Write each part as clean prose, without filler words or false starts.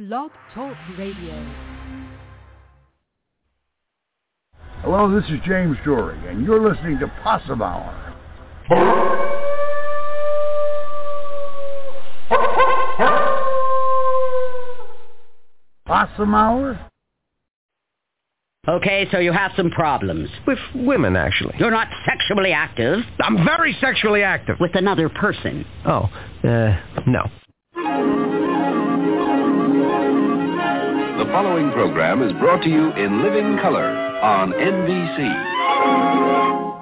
Blog Talk Radio. Hello, this is James Jory, and you're listening to Possum Hour. Possum Hour? Okay, so you have some problems. With women, actually. You're not sexually active. I'm very sexually active. With another person. Oh, no. The following program is brought to you in living color on NBC.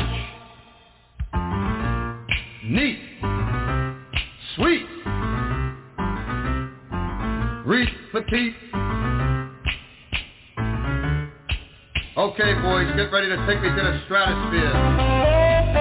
Neat, sweet, petite. Okay, boys, get ready to take me to the stratosphere.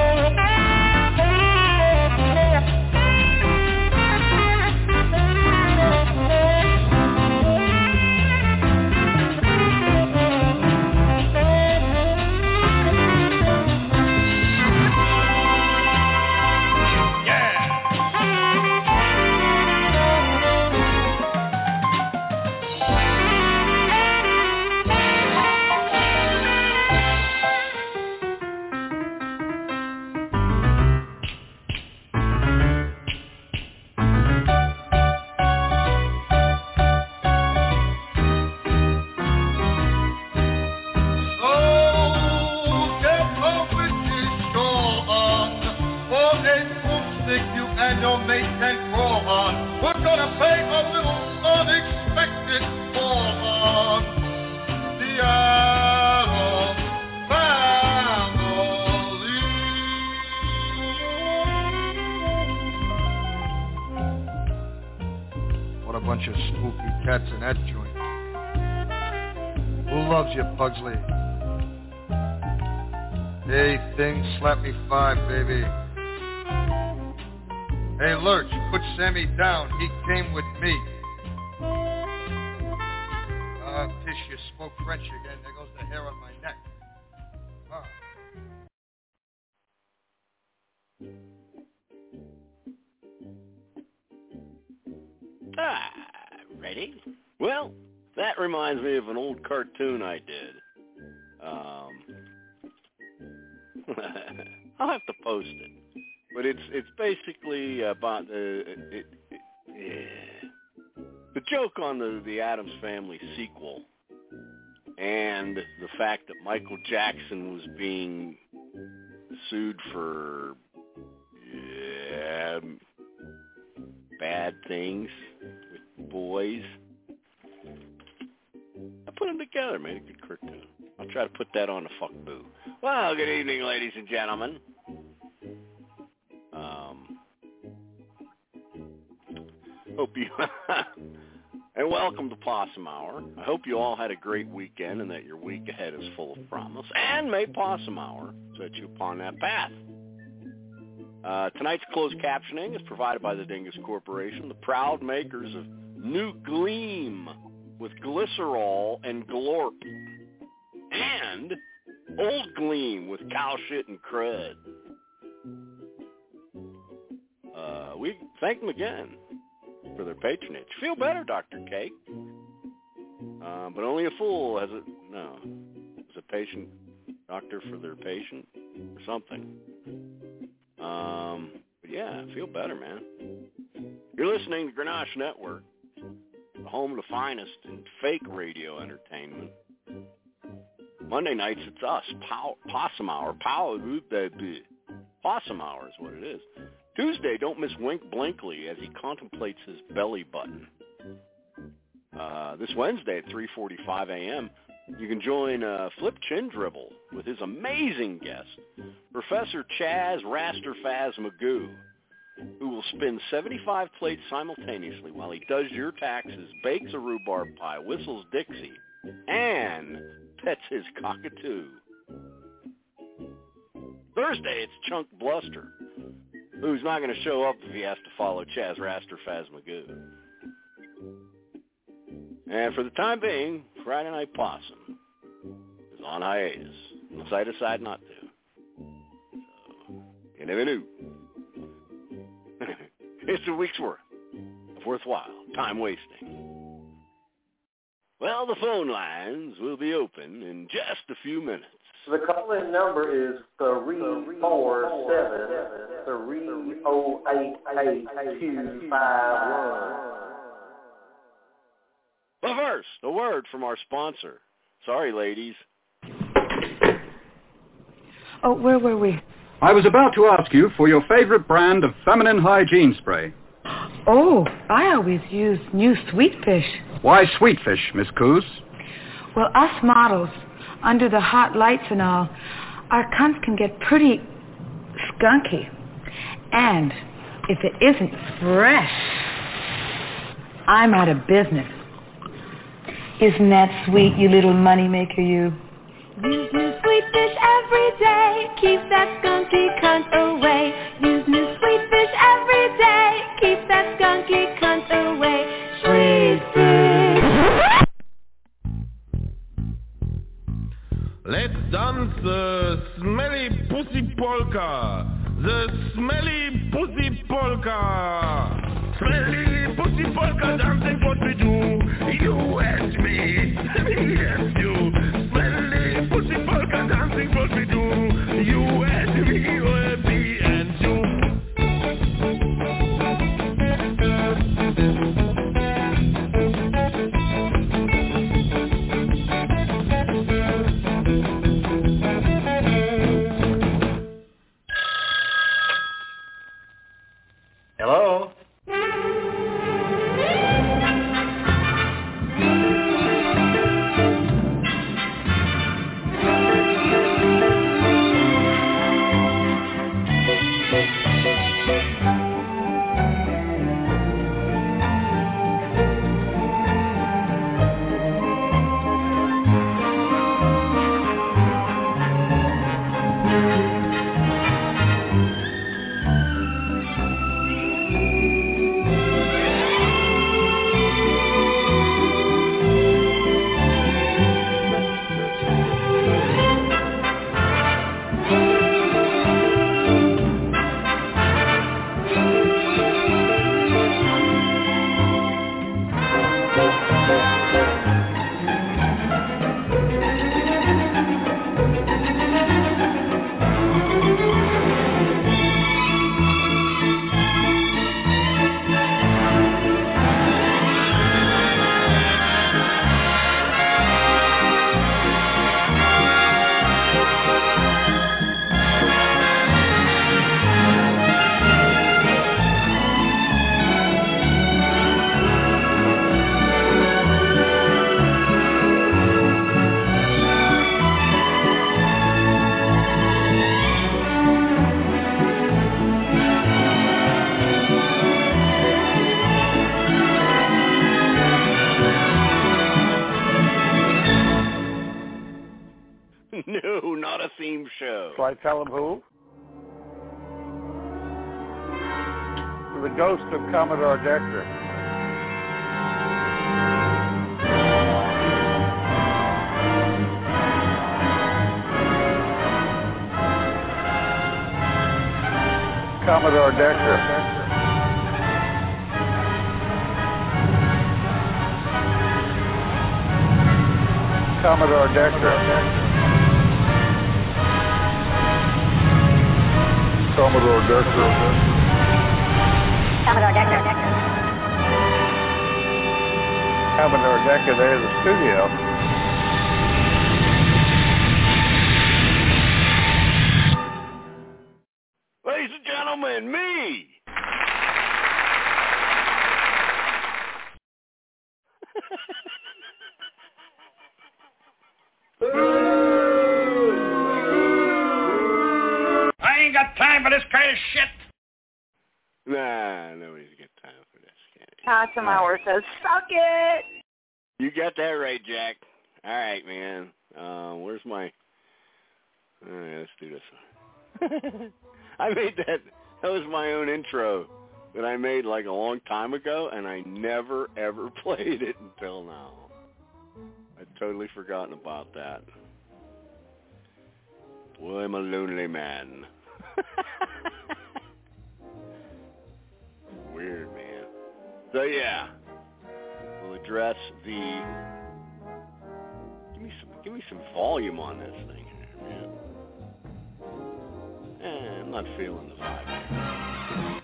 Pugsley. Hey, thing, slap me 5, baby. Hey, Lurch, put Sammy down. He came with me. Tish, you spoke French again. There goes the hair on my neck. Ready? Well, that reminds me of an old cartoon I did. I'll have to post it. But it's basically about the joke on the Addams Family sequel and the fact that Michael Jackson was being sued for bad things with boys. I put them together, made a good cartoon. I'll try to put that on the fuck boo. Well, good evening, ladies and gentlemen. Hope you and welcome to Possum Hour. I hope you all had a great weekend and that your week ahead is full of promise. And may Possum Hour set you upon that path. Tonight's closed captioning is provided by the Dingus Corporation, the proud makers of New Gleam with glycerol and glorp, and Old Gleam with cow shit and crud. We thank them again for their patronage. Feel better, Dr. Cake. But only a fool has a patient doctor for their patient or something. But yeah, feel better, man. You're listening to Grenache Network, the home of the finest in fake radio entertainment. Monday nights, it's us, Possum Hour. Possum Hour is what it is. Tuesday, don't miss Wink Blinkley as he contemplates his belly button. This Wednesday at 3:45 a.m., you can join Flip Chin Dribble with his amazing guest, Professor Chaz Rasterfaz Magoo, who will spin 75 plates simultaneously while he does your taxes, bakes a rhubarb pie, whistles Dixie, and pets his cockatoo. Thursday, it's Chunk Bluster, who's not going to show up if he has to follow Chaz Rasterfaz Magoo. And for the time being, Friday Night Possum is on hiatus, unless I decide not to. So, you never knew. It's a week's worth of worthwhile time wasting. Well, the phone lines will be open in just a few minutes. The call-in number is 347-308-8251. But first, a word from our sponsor. Sorry, ladies. Oh, where were we? I was about to ask you for your favorite brand of feminine hygiene spray. Oh, I always use new Sweetfish. Why Sweetfish, Miss Coos? Well, us models, under the hot lights and all, our cunts can get pretty skunky. And if it isn't fresh, I'm out of business. Isn't that sweet, you little moneymaker, you? Use new sweet fish every day, keep that skunky cunt away. Use new sweet fish every day, keep that skunky cunt away. Sweet fish. Let's dance the smelly pussy polka. The smelly pussy polka. Smelly pussy polka dancing what we do. You and me, me and you. Smelly pussy polka dancing what we do. You and me, or me and you. Hello? No, not a theme show. Shall I tell him who? The ghost of Commodore Decker. Commodore Decker. Commodore Decker. Commodore Decker. Commodore Decker. Commodore Decker, there's the studio. Ladies and gentlemen, me! I ain't got time for this kind of shit. Nah, nobody's got time for this kind of shit. Cosmower says, suck it. You got that right, Jack. All right, man. Where's my... All right, let's do this. I made that. That was my own intro that I made like a long time ago, and I never, ever played it until now. I'd totally forgotten about that. Boy, I'm a lonely man. Weird, man. So, yeah. We'll address the... Give me some volume on this thing here, man. I'm not feeling the vibe here.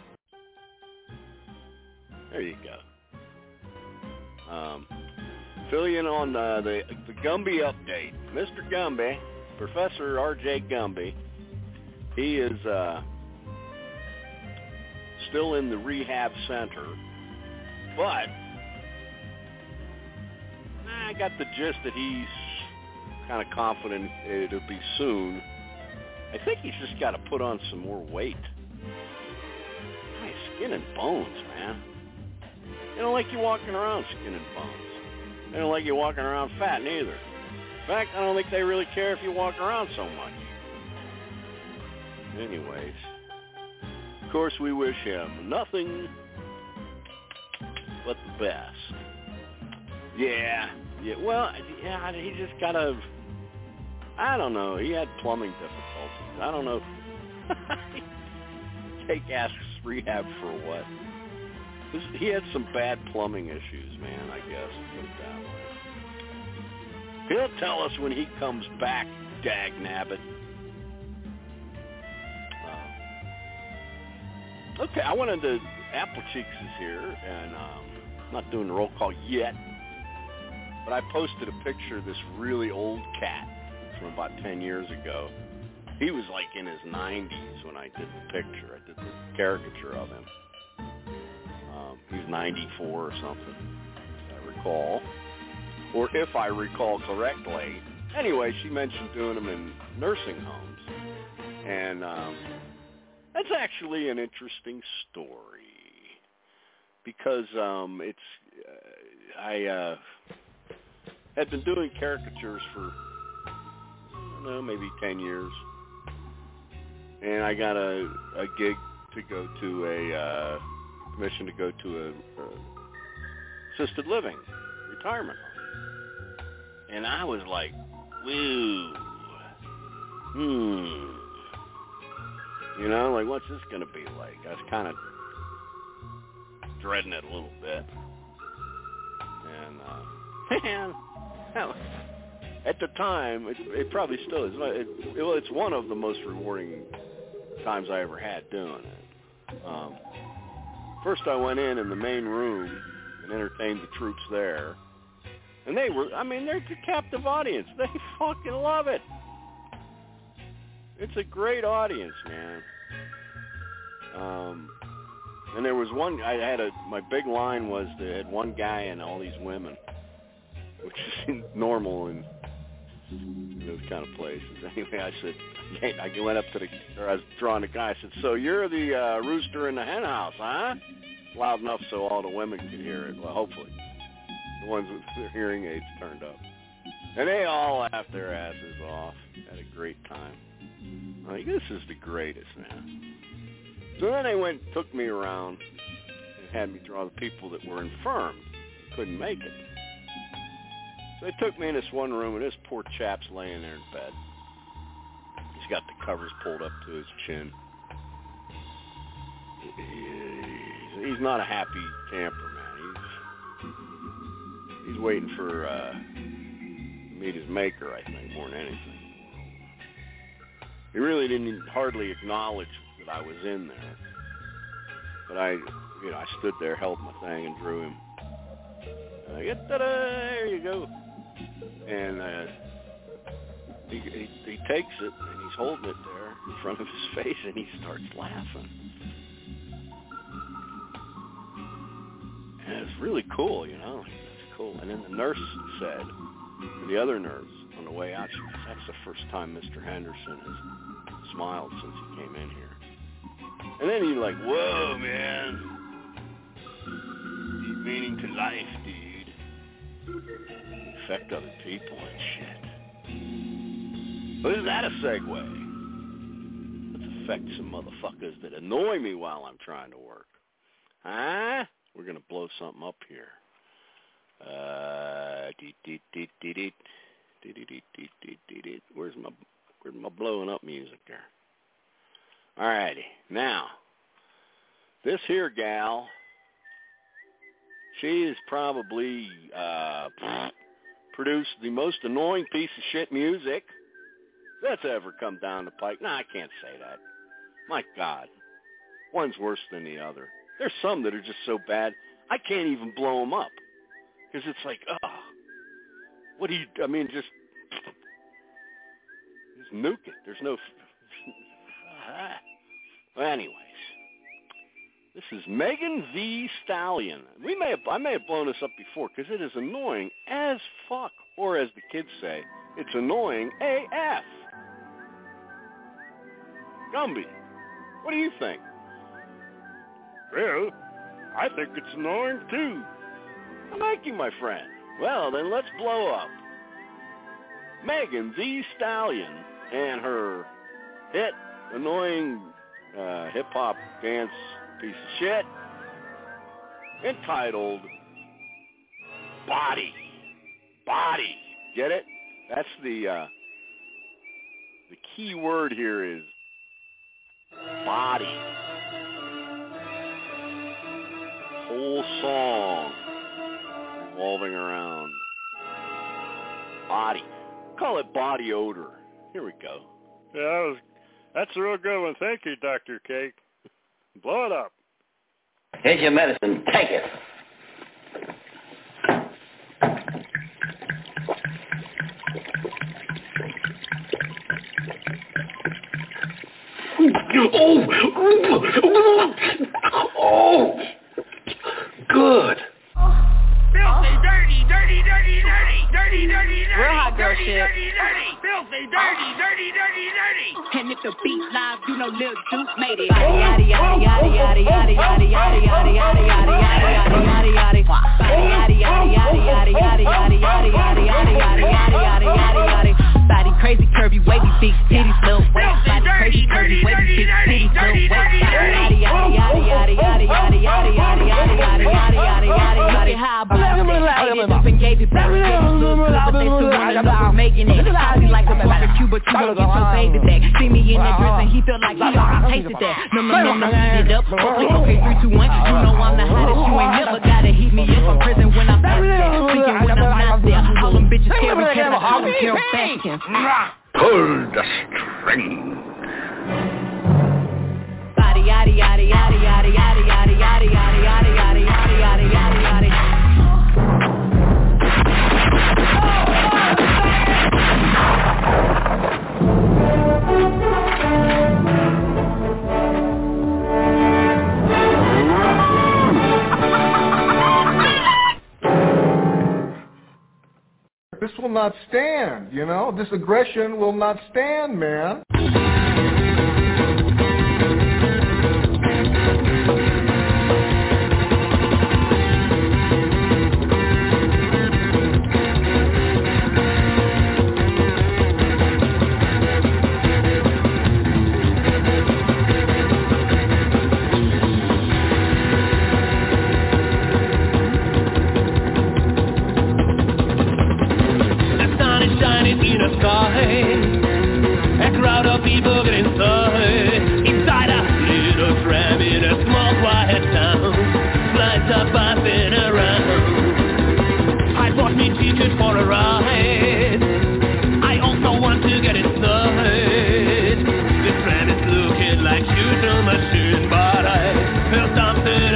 There you go. Fill you in on the Gumby update. Mr. Gumby, Professor R.J. Gumby, he is still in the rehab center, but I got the gist that he's kind of confident it'll be soon. I think he's just got to put on some more weight. Nice skin and bones, man. You know, like you're walking around skin and bones. They don't like you walking around fat neither. In fact, I don't think they really care if you walk around so much. Anyways, of course, we wish him nothing but the best. Yeah. Well, yeah, he just got I don't know. He had plumbing difficulties. I don't know. Take ass rehab for what? He had some bad plumbing issues, man, I guess. Put it that way. He'll tell us when he comes back, dagnabbit. Okay, I wanted to... Applecheeks is here, and I'm not doing the roll call yet, but I posted a picture of this really old cat from about 10 years ago. He was like in his 90s when I did the picture. I did the caricature of him. He was 94 or something, if I recall. Or if I recall correctly. Anyway, she mentioned doing them in nursing homes. And that's actually an interesting story. Because I had been doing caricatures for, I don't know, maybe 10 years. And I got a gig to go to commission to go to a assisted living retirement home. And I was like, woo, you know, like, what's this going to be like? I was kind of dreading it a little bit. And, man, at the time, it probably still is. It's one of the most rewarding times I ever had doing it. First I went in the main room and entertained the troops there. And they're a captive audience. They fucking love it. It's a great audience, man. And there was one, my big line was they had one guy and all these women, which is normal in those kind of places. Anyway, I said, I went up to I was drawing the guy. I said, so you're the rooster in the hen house, huh? Loud enough so all the women could hear it. Well, hopefully. The ones with their hearing aids turned up. And they all laughed their asses off. Had a great time. I'm like, this is the greatest, man. So then they took me around and had me draw the people that were infirmed, couldn't make it. So they took me in this one room, and this poor chap's laying there in bed. He's got the covers pulled up to his chin. He's not a happy camper, man. He's waiting for to meet his maker, I think, more than anything. He really didn't hardly acknowledge that I was in there. But I stood there, held my thing, and drew him. There you go. And he takes it, and he's holding it there in front of his face, and he starts laughing. And it's really cool, you know. It's cool. And then the nurse said, the other nurse, on the way out, she said, that's the first time Mr. Henderson has smiled since he came in here. And then you're like, whoa, man. Deep meaning to life, dude. Affect other people and shit. But is that a segue? Let's affect some motherfuckers that annoy me while I'm trying to work. Huh? We're going to blow something up here. Where's my blowing up music there? Alrighty. Now, this here gal, she has probably produced the most annoying piece of shit music that's ever come down the pike. No, I can't say that. My God. One's worse than the other. There's some that are just so bad, I can't even blow them up. Because it's like, what do you, just nuke it. There's no, well, anyways, this is Megan Thee Stallion. I may have blown this up before because it is annoying as fuck. Or as the kids say, it's annoying AF. Gumby, what do you think? Well, I think it's annoying too. Thank you, my friend. Well, then let's blow up. Megan Thee Stallion and her hit, annoying hip-hop dance piece of shit entitled Body. Body. Get it? That's the key word here is body. Whole song revolving around body. Call it body odor. Here we go. Yeah, that's a real good one. Thank you, Dr. Cake. Blow it up. Here's your medicine. Take it. Oh, good. Filthy, dirty, dirty, dirty, dirty, dirty, dirty, dirty. Real hot girl dirty, shit. dirty, dirty, filthy, dirty, dirty, dirty, dirty. And if the beat live, you know Lil Duke made it. Yaddy yaddy yaddy yaddy yaddy yaddy yaddy yaddy yaddy yaddy yaddy yaddy yaddy yaddy. Yaddy yaddy yaddy yaddy yaddy yaddy yaddy yaddy yaddy yaddy yaddy yaddy yaddy. Body crazy, curvy, wavy, big titties, little waist. Body crazy, curvy, wavy, big titties, little waist. Yaddy yaddy yaddy yaddy yaddy yaddy yaddy yaddy yaddy yaddy yaddy yaddy yaddy. Look at how I blocked it, ate it up and gave it back. But they still wanna know who's making it. I be like a barbecue, but you don't get your baby back. See me in that dress and he feel like he already tasted that. No, heat it up. Okay, 3, 2, 1. You know I'm the hottest. You ain't never gotta heat me up. I'm prison when I'm out there. Speaking when I'm not there. All them bitches scary, Kevin Hart and Carol Baskin. Pull the string. Body yaddy yaddy yaddy yaddy yaddy yaddy yaddy yaddy yaddy yaddy yaddy yaddy yaddy yaddy. This will not stand, you know? This aggression will not stand, man. A crowd of people get inside a little tram in a small quiet town. Flights are passing around. I bought me ticket for a ride. I also want to get inside. This tram is looking like shooting machine, but I feel something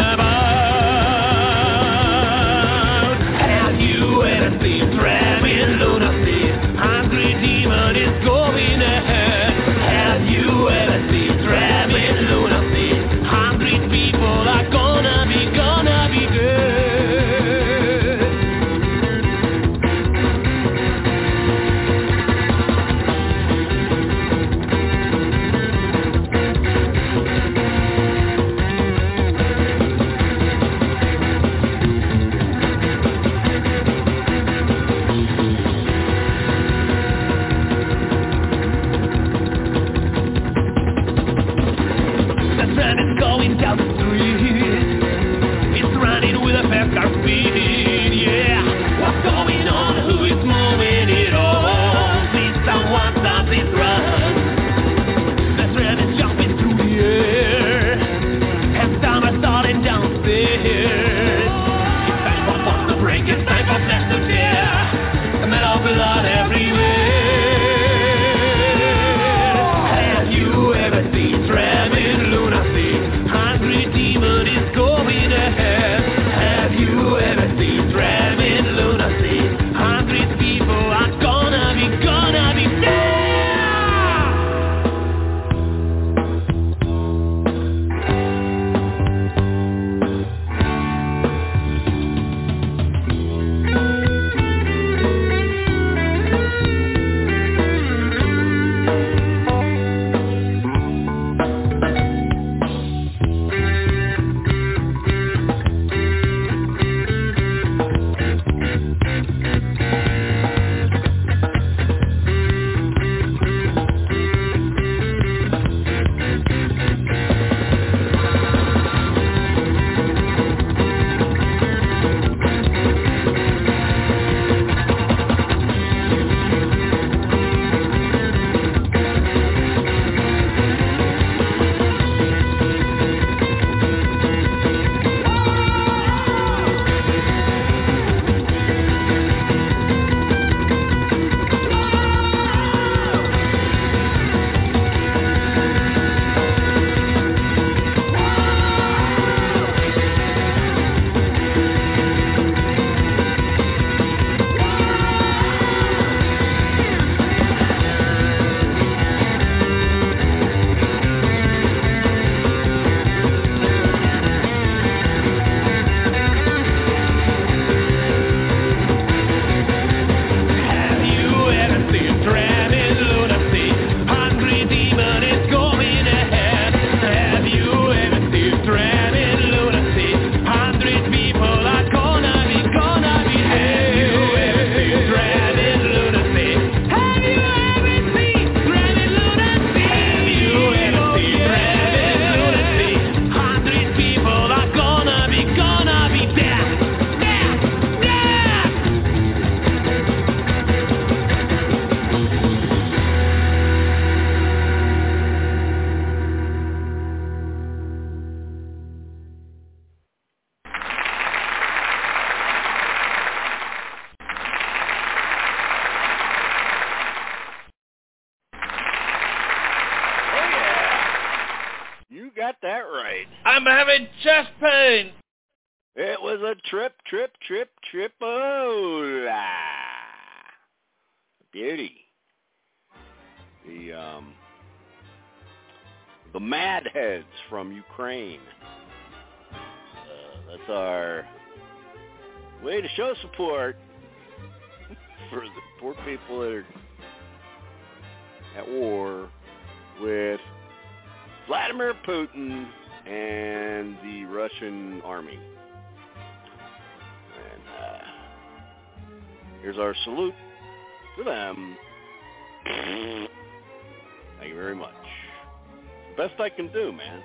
about. Have you ever seen tram in lunacy? Hungry demon is going ahead. Have you ever seen tram in lunacy? Hungry people are gonna be good. having chest pain. It was a tripola. Beauty. The Mad Heads from Ukraine. That's our way to show support for the poor people that are at war with Vladimir Putin and the Russian army. And here's our salute to them. Thank you very much. Best I can do, man.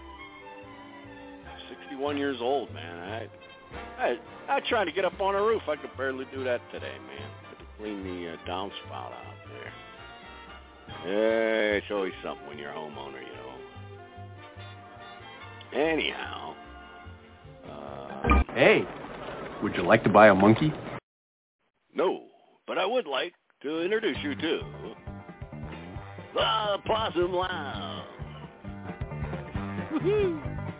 61 years old, man. I tried to get up on a roof. I could barely do that today, man. Had to clean the downspout out there. It's always something when you're a homeowner, you know. Anyhow. Hey, would you like to buy a monkey? No, but I would like to introduce you to the Possum Lounge. Woohoo!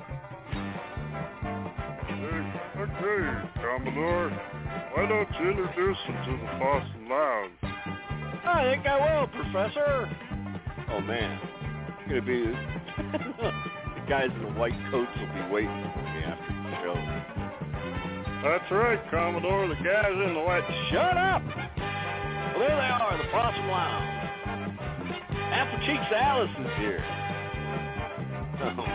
Okay, Commodore. Why don't you introduce him to the Possum Lounge? I think I will, Professor. Oh, man. It's going to be... the guys in the white coats will be waiting for me after the show. That's right, Commodore. The guys in the white... Shut up! Well, there they are, the Possum Lounge. Apple Cheeks Allison's here. Oh.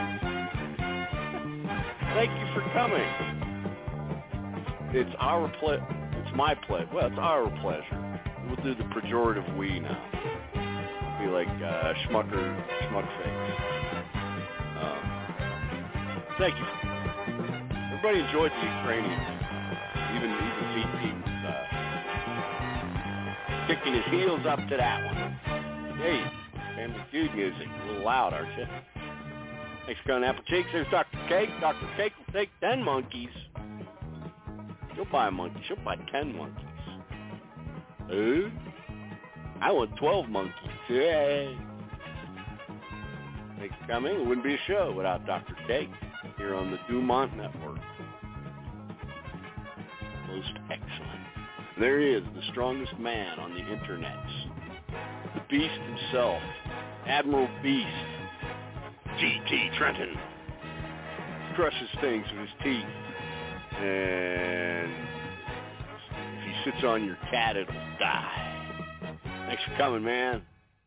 Thank you for coming. It's my pleasure. Well, it's our pleasure. We'll do the pejorative we now. Be like Schmuckface. Thank you. Everybody enjoyed the Ukrainians. Even VP was kicking his heels up to that one. Hey, Family Feud music. A little loud, aren't you? Thanks for coming, Apple Cheeks. There's Dr. Cake. Dr. Cake will take 10 monkeys. She'll buy a monkey. She'll buy 10 monkeys. I want 12 monkeys. Yay. Thanks for coming. It wouldn't be a show without Dr. Cake here on the Dumont Network. Most excellent. There he is, the strongest man on the internets. The Beast himself, Admiral Beast, G.T. Trenton. Crushes things with his teeth. And if he sits on your cat, it'll die. Thanks for coming, man.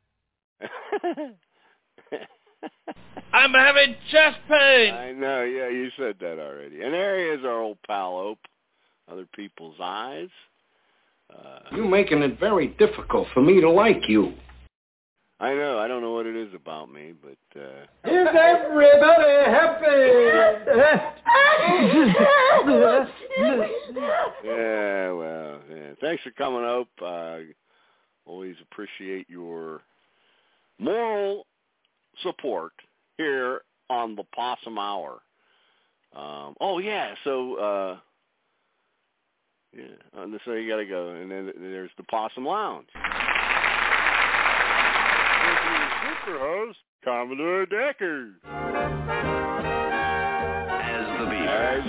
I'm having chest pain. I know, yeah, you said that already. And there he is, our old pal Ope. Other people's eyes. You're making it very difficult for me to like you. I know. I don't know what it is about me, but... Is everybody happy? Yeah, well, yeah. Thanks for coming, Ope. Always appreciate your moral support here on the Possum Hour. So you got to go. And then there's the Possum Lounge. Super host, Commodore Decker. As the Beaver.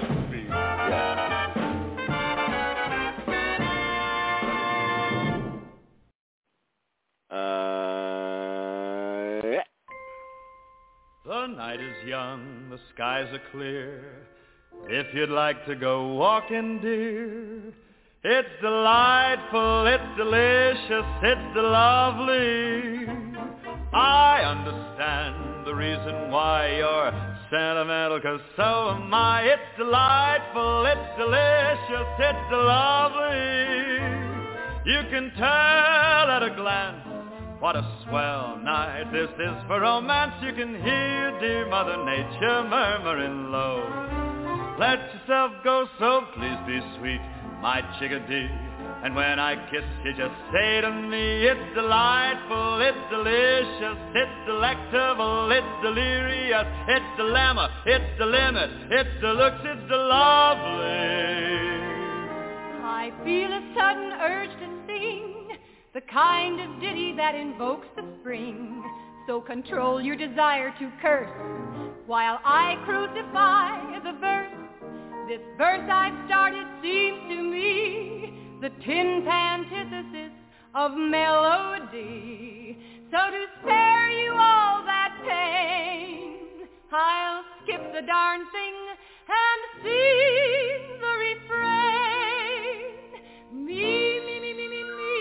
Yeah. The night is young, the skies are clear. If you'd like to go walking, dear, it's delightful, it's delicious, it's lovely. I understand the reason why you're sentimental, 'cause so am I. It's delightful, it's delicious, it's lovely. You can tell at a glance what a swell night this is for romance. You can hear dear Mother Nature murmuring low. Let yourself go, so please be sweet, my chickadee. And when I kiss you, just say to me, it's delightful, it's delicious, it's delectable, it's delirious, it's dilemma, it's the limit, it's deluxe, it's the lovely. I feel a sudden urge to sing, the kind of ditty that invokes the spring. So control your desire to curse, while I crucify the verse. This verse I've started seems to me the tin's antithesis of melody. So to spare you all that pain, I'll skip the darn thing and sing the refrain. Me, me, me, me, me, me,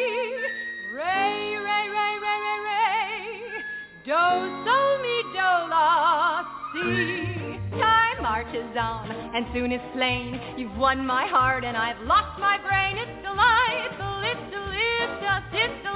Ray, Ray, Ray, Ray, Ray, Ray, do, sol, mi, do, la, si. Time marches on, and soon it's plain you've won my heart and I've lost my brain. It's delightful, it's delicious, it's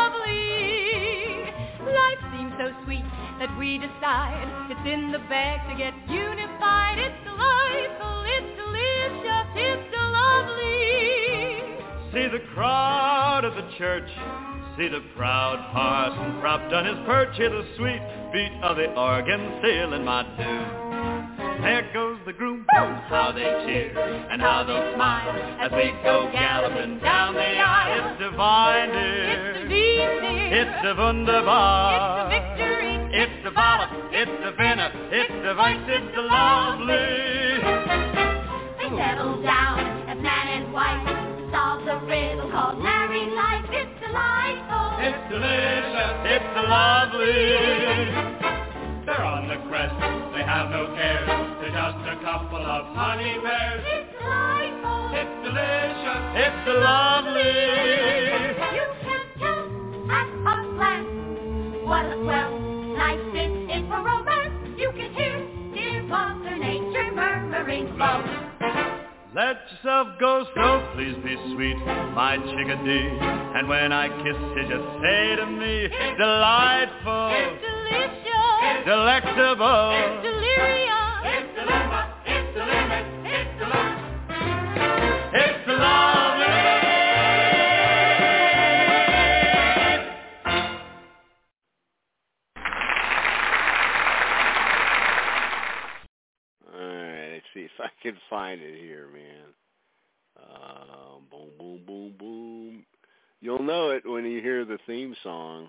lovely. Life seems so sweet that we decide it's in the bag to get unified. It's delightful, it's delicious, it's lovely. See the crowd at the church, see the proud parson propped on his perch. Hear the sweet beat of the organ sealing my tune. There goes the groom, how they cheer and how they smile as we go galloping down the aisle. It's divine, dear. It's the Wien, dear. It's the wunderbar. It's the victory. It's the Wallop. It's the Vienna. It's the Weiss. It's the lovely. They settle down as man and wife, solve the riddle called married life. It's delightful. It's delicious. It's the lovely. They're on the crest, they have no cares. They're just a couple of honey bears. It's delightful. It's delicious. It's lovely. You can tell at a glance what a swell night this is for romance. You can hear dear Mother Nature murmuring low. Let yourself go, so please be sweet, my chickadee. And when I kiss you, just say to me, it's delightful. It's delicious. It's delectable. It's delirious. It's the limit. It's the limit. It's the limit. It's the lovely. All right, let's see if I can find it here, man. Boom, boom, boom, boom. You'll know it when you hear the theme song.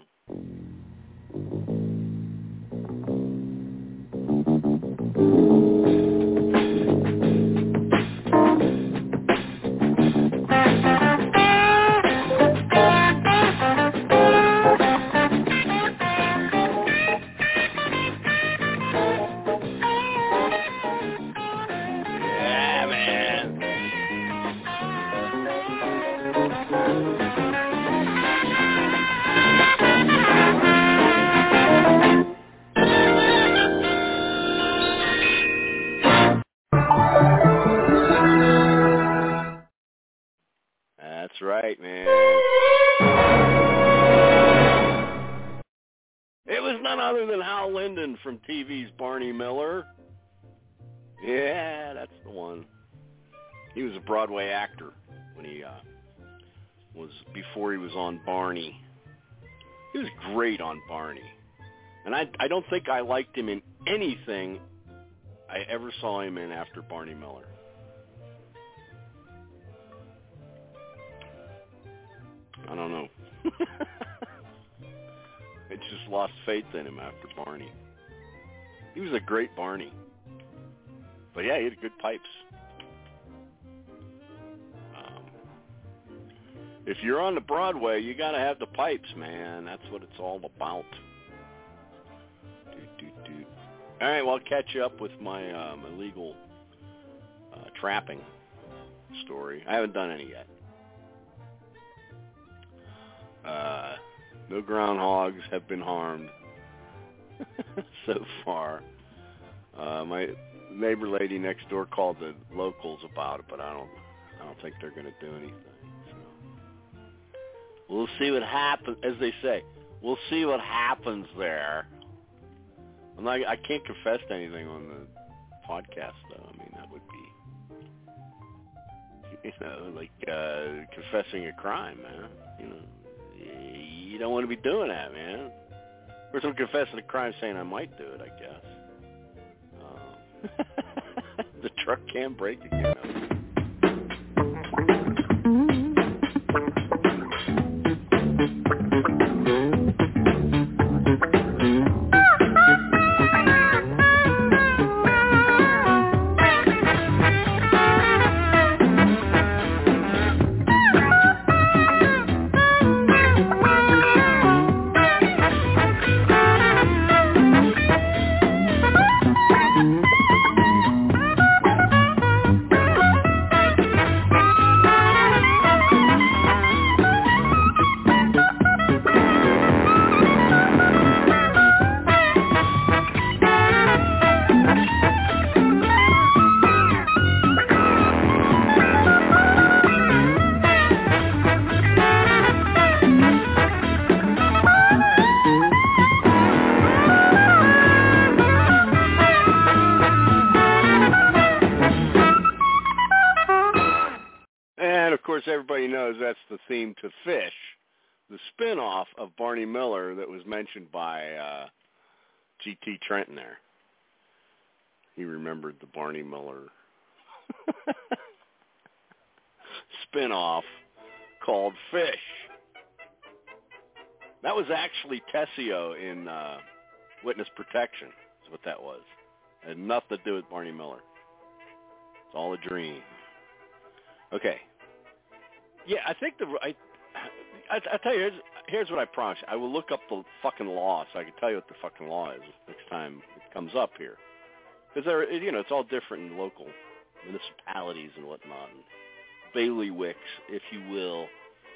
That's right, man. It was none other than Hal Linden from TV's Barney Miller. Yeah, that's the one. He was a Broadway actor when he before he was on Barney. He was great on Barney. And I don't think I liked him in anything I ever saw him in after Barney Miller. I don't know. I just lost faith in him after Barney. He was a great Barney. But yeah, he had good pipes. If you're on the Broadway, you got to have the pipes, man. That's what it's all about. All right, well, I'll catch you up with my illegal trapping story. I haven't done any yet. No groundhogs have been harmed so far. My neighbor lady next door called the locals about it, but I don't think they're going to do anything. So we'll see what happens. As they say, we'll see what happens there. I can't confess to anything on the podcast, though. I mean, that would be, like confessing a crime, man. You don't want to be doing that, man. First, I'm confessing a crime, saying I might do it, I guess. The truck can break again. of course, everybody knows that's the theme to Fish, the spin-off of Barney Miller that was mentioned by G.T. Trenton there. He remembered the Barney Miller spin-off called Fish. That was actually Tessio in Witness Protection, is what that was. It had nothing to do with Barney Miller. It's all a dream. Okay. Yeah, I think I tell you, here's what I promise you. I will look up the fucking law so I can tell you what the fucking law is next time it comes up here. Because it's all different in local municipalities and whatnot, and bailiwicks, if you will.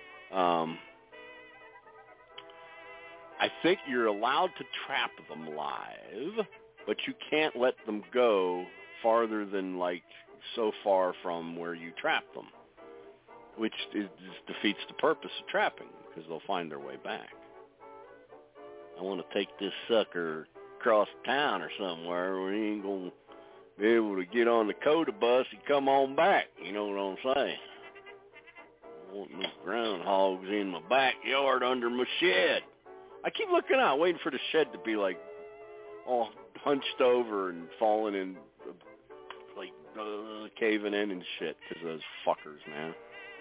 I think you're allowed to trap them live, but you can't let them go farther than, like, so far from where you trap them, which defeats the purpose of trapping, because they'll find their way back. I want to take this sucker across town or somewhere where he ain't going to be able to get on the Coda bus and come on back. You know what I'm saying? I want no groundhogs in my backyard under my shed. I keep looking out, waiting for the shed to be, like, all hunched over and falling in, like, caving in and shit, because those fuckers, man.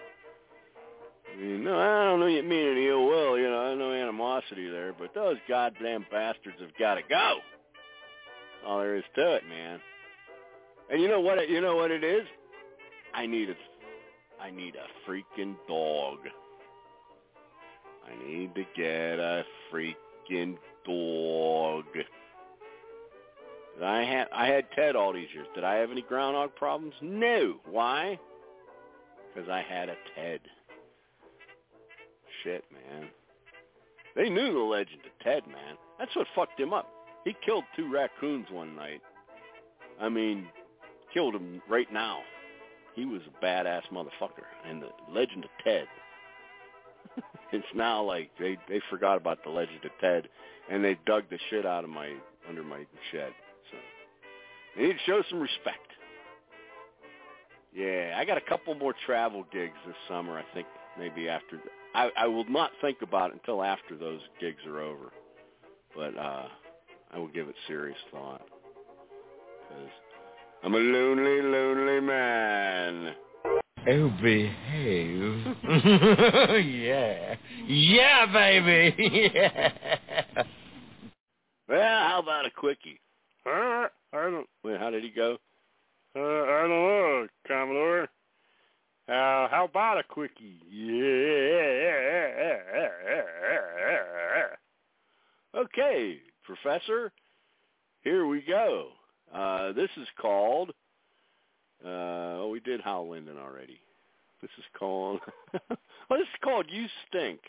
I mean, no, I don't know you mean any ill will, I have no animosity there, but those goddamn bastards have got to go. That's all there is to it, man. And you know what it is? I need a freaking dog. I need to get a freaking dog. I had Ted all these years. Did I have any groundhog problems? No. Why? Because I had a Ted. Shit, man. They knew the legend of Ted, man. That's what fucked him up. He killed 2 raccoons one night. I mean, killed them right now. He was a badass motherfucker. And the legend of Ted. It's now like they forgot about the legend of Ted, and they dug the shit out of under my shed. So they need to show some respect. Yeah, I got a couple more travel gigs this summer. I think maybe after. I will not think about it until after those gigs are over, but I will give it serious thought because I'm a lonely, lonely man. Oh, behave. Yeah. Yeah, baby. Yeah. Well, how about a quickie? I don't... Wait, how did he go? I don't know, Commodore. How about a quickie? Yeah. Okay, Professor, here we go. This is called... we did Hal Linden already. This is called... this is called You Stink.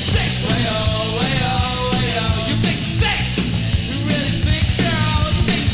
You make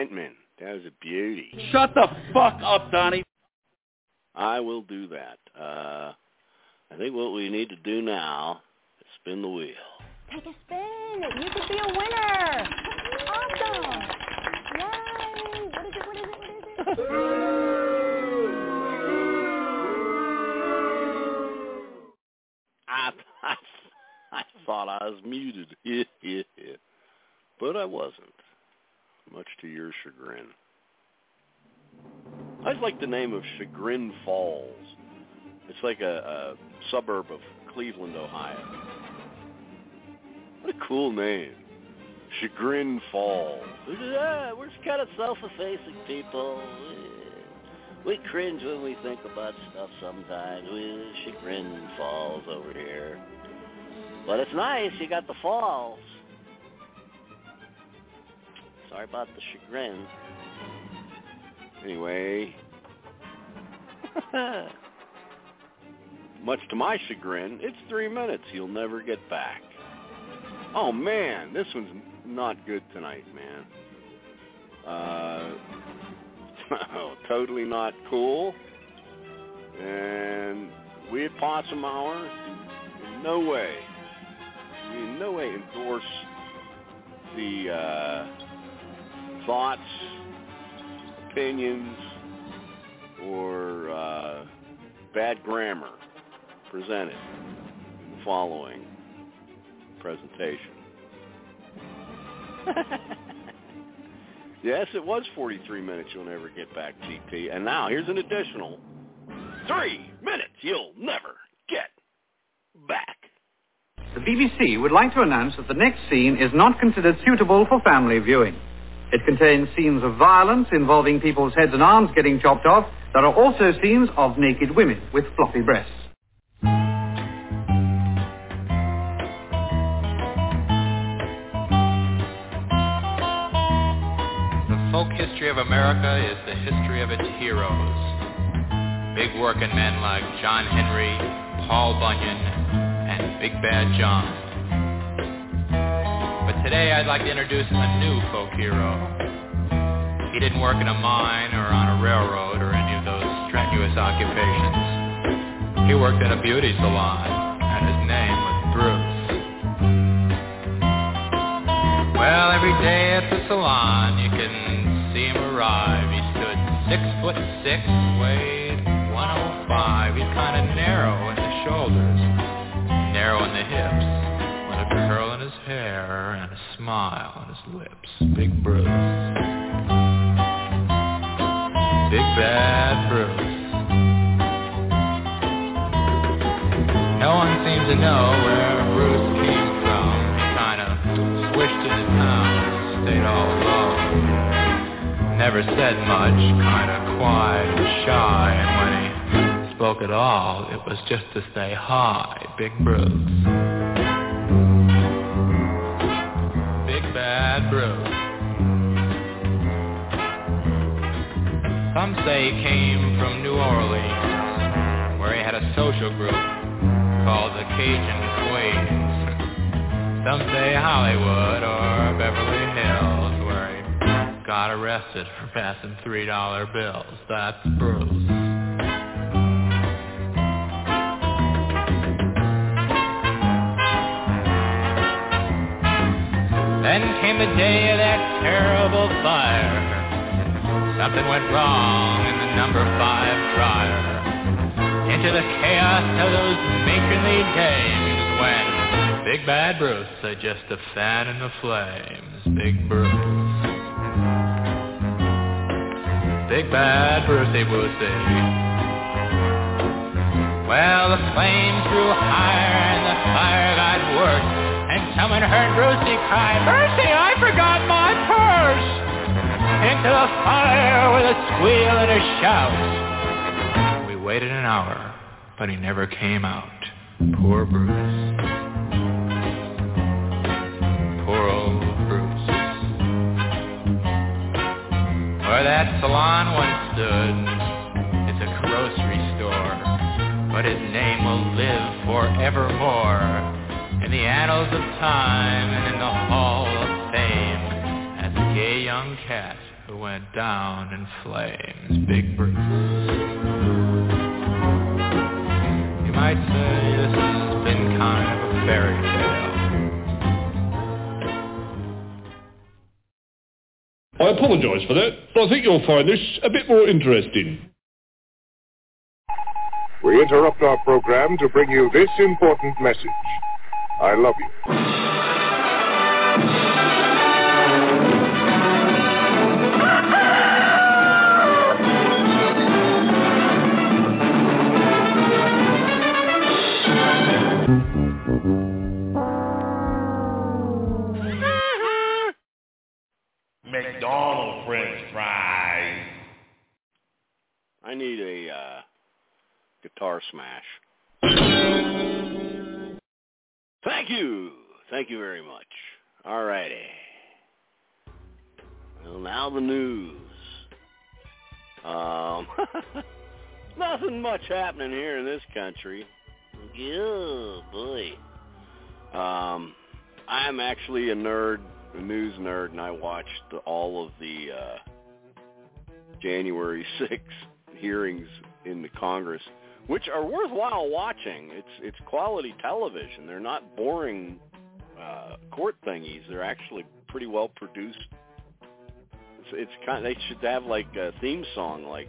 Kentman. That was a beauty. Shut the fuck up, Donnie. I will do that. I think what we need to do now is spin the wheel. Take a spin. You could be a winner. Awesome. Yay. What is it? I thought I was muted. But I wasn't, much to your chagrin. I just like the name of Chagrin Falls. It's like a suburb of Cleveland, Ohio. What a cool name. Chagrin Falls. We're just kind of self-effacing people. We cringe when we think about stuff sometimes. Chagrin Falls over here. But it's nice. You got the falls. Sorry about the chagrin. Anyway. Much to my chagrin, it's 3 minutes. You'll never get back. Oh, man. This one's not good tonight, man. Totally not cool. And we at Possum Hour in no way endorse the thoughts, opinions, or bad grammar presented in the following presentation. Yes, it was 43 minutes you'll never get back, GP. And now here's an additional 3 minutes you'll never get back. The BBC would like to announce that the next scene is not considered suitable for family viewing. It contains scenes of violence involving people's heads and arms getting chopped off. There are also scenes of naked women with floppy breasts. The folk history of America is the history of its heroes. Big working men like John Henry, Paul Bunyan, and Big Bad John. But today I'd like to introduce a new folk hero. He didn't work in a mine or on a railroad or any of those strenuous occupations. He worked in a beauty salon, and his name was Bruce. Well, every day at the salon you can see him arrive. He stood 6'6", weighed 105. He's kind of narrow in the shoulders, narrow in the hips, with a curl in his hair and a smile on his lips. Big Bruce. Big Bad Bruce. No one seems to know where Bruce came from. He kind of swished into town, stayed all alone. Never said much, kind of quiet and shy, and when he spoke at all, it was just to say hi, Big Bruce. Big Bad Bruce. Some say he came from New Orleans, where he had a social group called the Cajun Queens. Some say Hollywood or Beverly Hills, where he got arrested for passing $3 bills. That's Bruce. Then came the day of that terrible fire. Something went wrong in the number 5 dryer. Into the chaos of those matronly dames when Big Bad Bruce said just a fan in the flames. Big Bruce. Big Bad Brucey Woosey. Well, the flames grew higher and the fire got worse, and someone heard Brucey cry, "Mercy, I forgot my purse!" Into the fire with a squeal and a shout. We waited an hour, but he never came out. Poor Bruce. Poor old Bruce. Where that salon once stood, it's a grocery store, but his name will live forevermore in the annals of time and in the hall of fame as a gay young cat went down in flames. Big Bruce. You might say this has been kind of a fairy tale. I apologise for that, but I think you'll find this a bit more interesting. We interrupt our program to bring you this important message. I love you. McDonald's French fries. I need a guitar smash. Thank you. Thank you very much. All righty. Well, now the news. Nothing much happening here in this country. Oh, boy. I'm actually a nerd, a news nerd, and I watched all of the January 6th hearings in the Congress, which are worthwhile watching. It's quality television. They're not boring court thingies. They're actually pretty well produced. It's kind. They should have like a theme song, like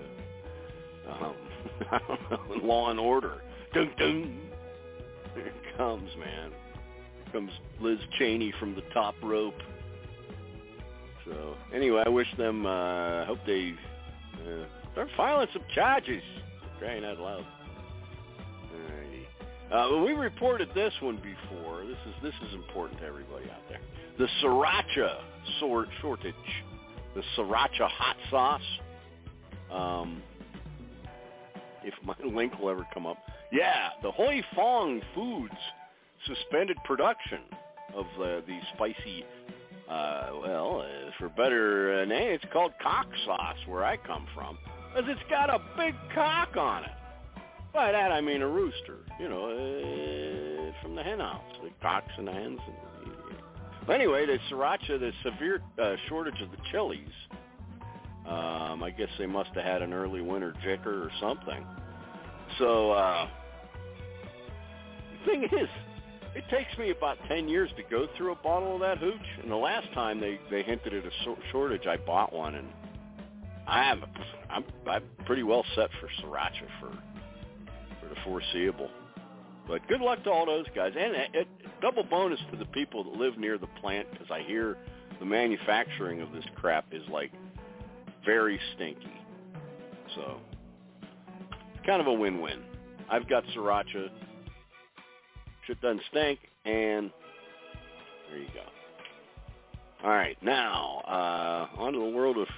I don't know, Law and Order. Dun dun. Here it comes, man. Here comes Liz Cheney from the top rope. So anyway, I wish them. I hope they start filing some charges. Crying out loud. Alrighty. We reported this one before. This is important to everybody out there. The sriracha shortage. The sriracha hot sauce. If my link will ever come up. Yeah, the Hoi Fong Foods suspended production of the spicy, for better name, it's called cock sauce where I come from, because it's got a big cock on it. By that I mean a rooster, from the hen house, the cocks and the hens. But anyway, the sriracha, the severe shortage of the chilies, I guess they must have had an early winter jicker or something. So, the thing is, it takes me about 10 years to go through a bottle of that hooch. And the last time they hinted at a shortage, I bought one, and I'm pretty well set for sriracha for the foreseeable. But good luck to all those guys. And double bonus to the people that live near the plant, because I hear the manufacturing of this crap is like very stinky. So it's kind of a win-win. I've got sriracha. Shit doesn't stink, and there you go. All right, now on to the world of.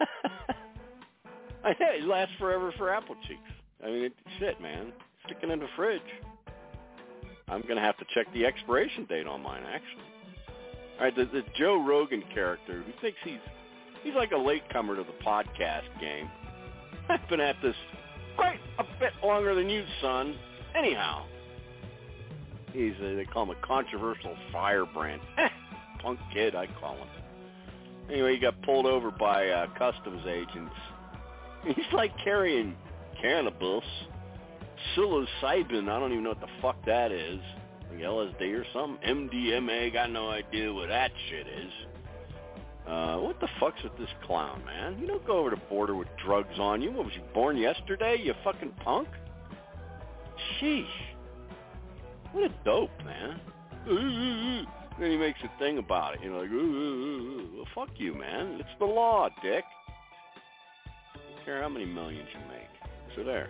It lasts forever for apple cheeks. I mean, shit, man, sticking in the fridge. I'm gonna have to check the expiration date on mine, actually. All right, the Joe Rogan character who thinks he's like a latecomer to the podcast game. I've been at this quite a bit longer than you, son. Anyhow. They call him a controversial firebrand. Punk kid, I call him. Anyway, he got pulled over by customs agents. He's like carrying cannabis, psilocybin. I don't even know what the fuck that is. Like LSD or something. MDMA, got no idea what that shit is. What the fuck's with this clown, man? You don't go over the border with drugs on you. What, was you born yesterday, you fucking punk? Sheesh. What a dope, man. Then he makes a thing about it. Like, well, fuck you, man. It's the law, dick. I don't care how many millions you make. So there.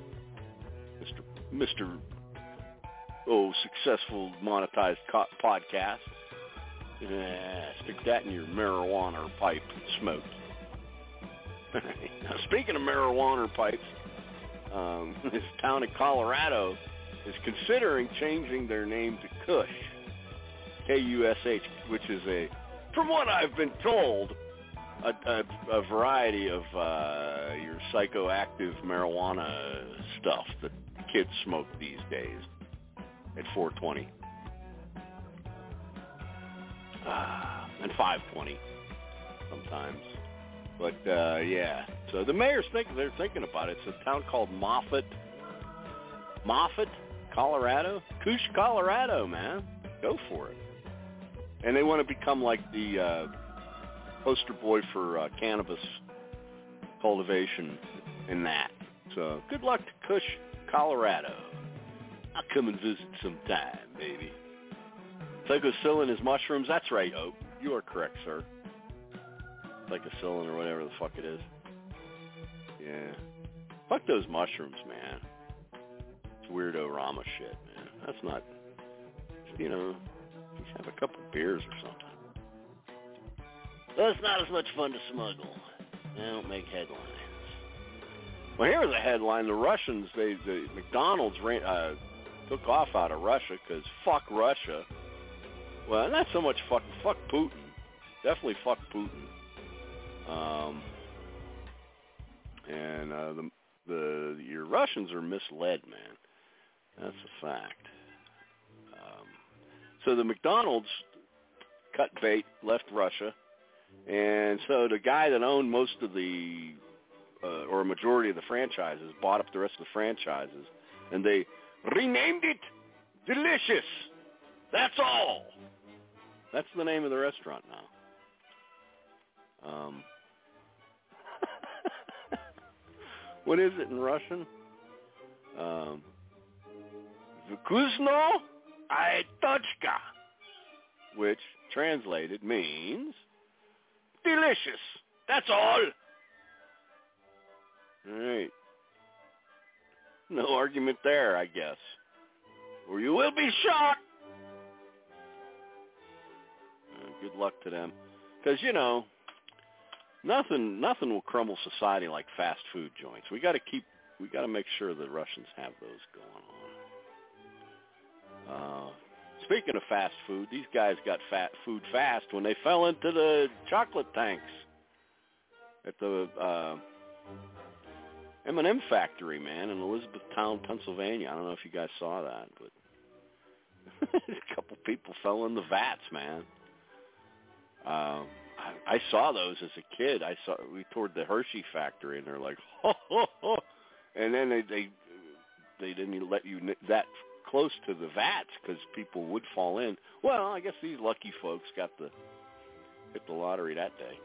Mr. Successful monetized podcast. Stick that in your marijuana pipe and smoke. Now, speaking of marijuana pipes, this town in Colorado is considering changing their name to Kush, K-U-S-H, which is from what I've been told, a variety of your psychoactive marijuana stuff that kids smoke these days at 420 and 520 sometimes. But, yeah. So the mayor's they're thinking about it. It's a town called Moffett, Colorado. Koosh, Colorado, man. Go for it. And they want to become like the poster boy for cannabis cultivation in that. So good luck to Koosh, Colorado. I'll come and visit sometime, baby. Psychocillin is mushrooms. That's right, Oak. You are correct, sir. Psychocillin or whatever the fuck it is. Yeah. Fuck those mushrooms, man. It's weirdo Rama shit, man. That's not, you know, just have a couple beers or something. That's not as much fun to smuggle. They don't make headlines. Well, here was a headline. The Russians, the McDonald's took off out of Russia because fuck Russia. Well, not so much fuck Putin. Definitely fuck Putin. Your Russians are misled, man. That's a fact. So the McDonald's cut bait, left Russia, and so the guy that owned most of the, or a majority of the franchises, bought up the rest of the franchises, and they renamed it Delicious. That's all. That's the name of the restaurant now. What is it in Russian? Vkusno I Tochka, which translated means delicious. That's all. All right. No argument there, I guess. Or you will be shot. Good luck to them. Because, you know, nothing will crumble society like fast food joints. We got to make sure the Russians have those going on. Speaking of fast food, these guys got food fast when they fell into the chocolate tanks at the M&M factory, man, in Elizabethtown, Pennsylvania. I don't know if you guys saw that, but a couple people fell in the vats, man. I saw those as a kid. We toured the Hershey factory, and they're like, ho, ho, ho. And then they didn't let you that close to the vats because people would fall in. Well, I guess these lucky folks hit the lottery that day.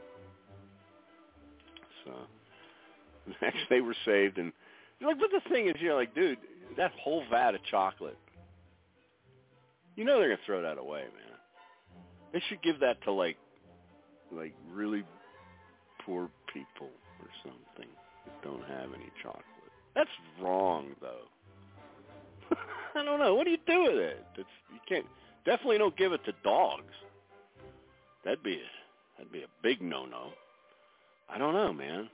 So next they were saved, and like, but the thing is, you're like, dude, that whole vat of chocolate, you know they're gonna throw that away, man. They should give that to like really poor people or something that don't have any chocolate. That's wrong, though. I don't know. What do you do with it? Definitely don't give it to dogs. That'd be a big no-no. I don't know, man.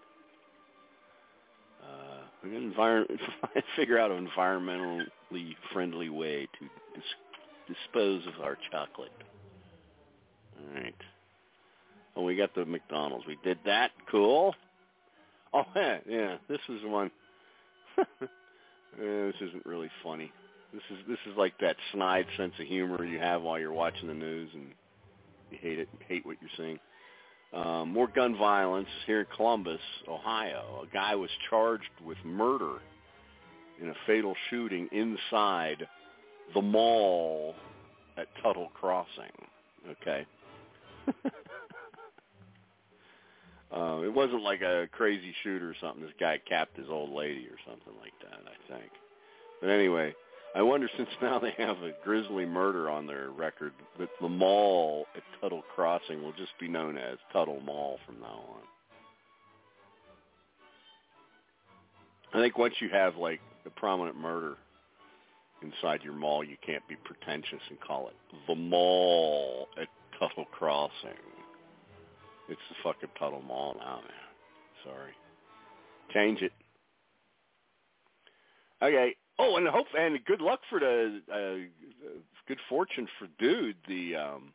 We're gonna figure out an environmentally friendly way to dispose of our chocolate. All right. Oh, we got the McDonald's. We did that. Cool. Oh, yeah. This is one. This isn't really funny. This is like that snide sense of humor you have while you're watching the news and you hate what you're seeing. More gun violence here in Columbus, Ohio. A guy was charged with murder in a fatal shooting inside the mall at Tuttle Crossing. Okay. It wasn't like a crazy shoot or something. This guy capped his old lady or something like that, I think. But anyway, I wonder, since now they have a grisly murder on their record, that the mall at Tuttle Crossing will just be known as Tuttle Mall from now on. I think once you have, like, a prominent murder inside your mall, you can't be pretentious and call it the mall at Tuttle Crossing. It's the fucking Tuttle Mall now, man. Sorry. Change it. Okay. Oh, and good luck for good fortune for dude, the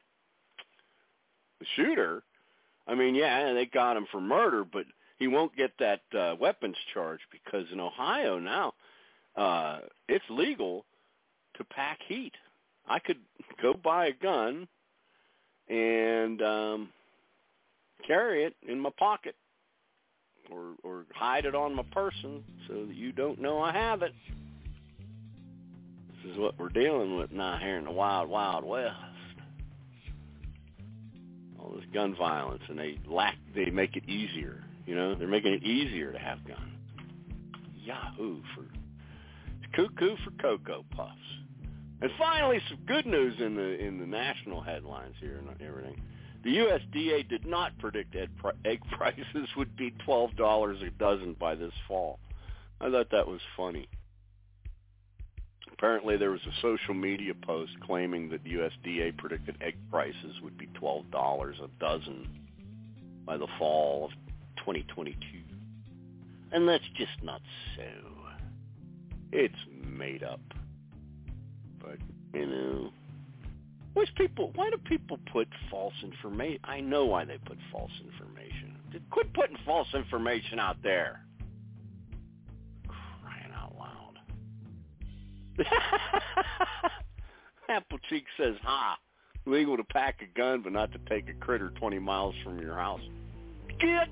shooter. I mean, yeah, they got him for murder, but he won't get that weapons charge because in Ohio now, it's legal to pack heat. I could go buy a gun and carry it in my pocket or hide it on my person so that you don't know I have it. This is what we're dealing with now here in the wild, wild west. All this gun violence, and they make it easier. You know, they're making it easier to have guns. Yahoo for cuckoo for Cocoa Puffs. And finally, some good news in the national headlines here and everything. The USDA did not predict egg prices would be $12 a dozen by this fall. I thought that was funny. Apparently, there was a social media post claiming that the USDA predicted egg prices would be $12 a dozen by the fall of 2022. And that's just not so. It's made up. But, you know, why do people put false information? I know why they put false information. Quit putting false information out there. Crying out loud. Applecheek says, legal to pack a gun but not to take a critter 20 miles from your house. Can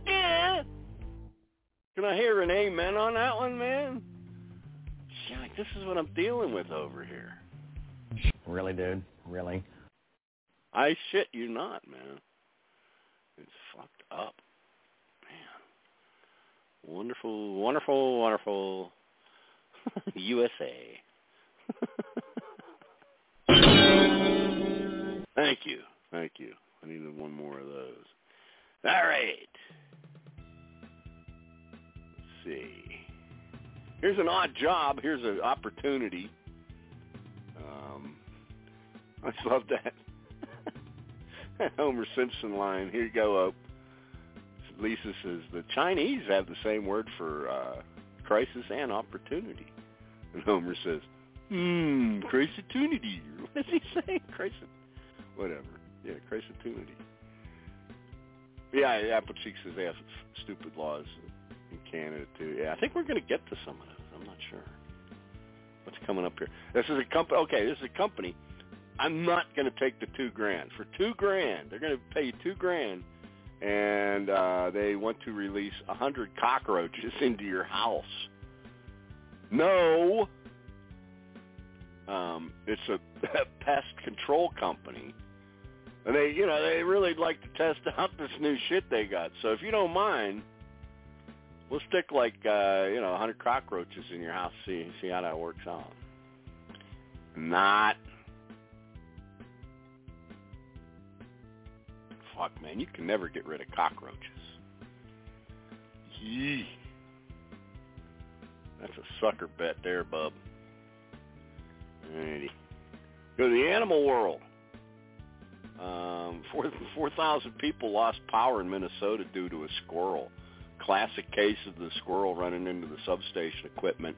I hear an amen on that one, man? Like, this is what I'm dealing with over here. Really, dude? Really? I shit you not, man. It's fucked up. Man. Wonderful, wonderful, wonderful USA. Thank you. Thank you. I needed one more of those. All right. Let's see. Here's an odd job. Here's an opportunity. I just love that. Homer Simpson line. Here you go, Ope. Lisa says, the Chinese have the same word for crisis and opportunity. And Homer says, crisis-tunity. What does he say? Crisis. Whatever. Yeah, crisis-tunity. Yeah, Applecheek says they have stupid laws in Canada, too. Yeah, I think we're going to get to some of those. I'm not sure. What's coming up here? This is a company. Okay, this is a company. I'm not going to take the $2,000. For $2,000, they're going to pay you $2,000, and they want to release 100 cockroaches into your house. No. It's a pest control company. And they really like to test out this new shit they got. So if you don't mind, we'll stick 100 cockroaches in your house, see how that works out. Not. Fuck, man, you can never get rid of cockroaches. Yee. That's a sucker bet there, bub. Alrighty. Go to the animal world. 4,000 people lost power in Minnesota due to a squirrel. Classic case of the squirrel running into the substation equipment.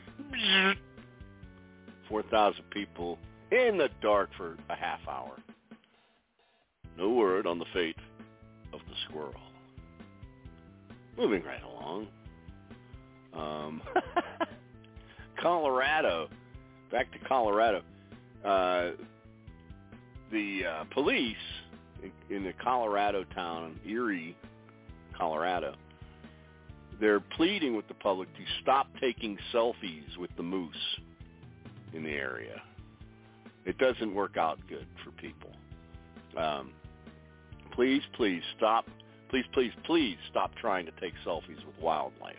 4,000 people in the dark for a half hour. No word on the fate of the squirrel. Moving right along. Colorado. Back to Colorado. The police in the Colorado town, Erie, Colorado, they're pleading with the public to stop taking selfies with the moose in the area. It doesn't work out good for people. Please stop. Please stop trying to take selfies with wildlife.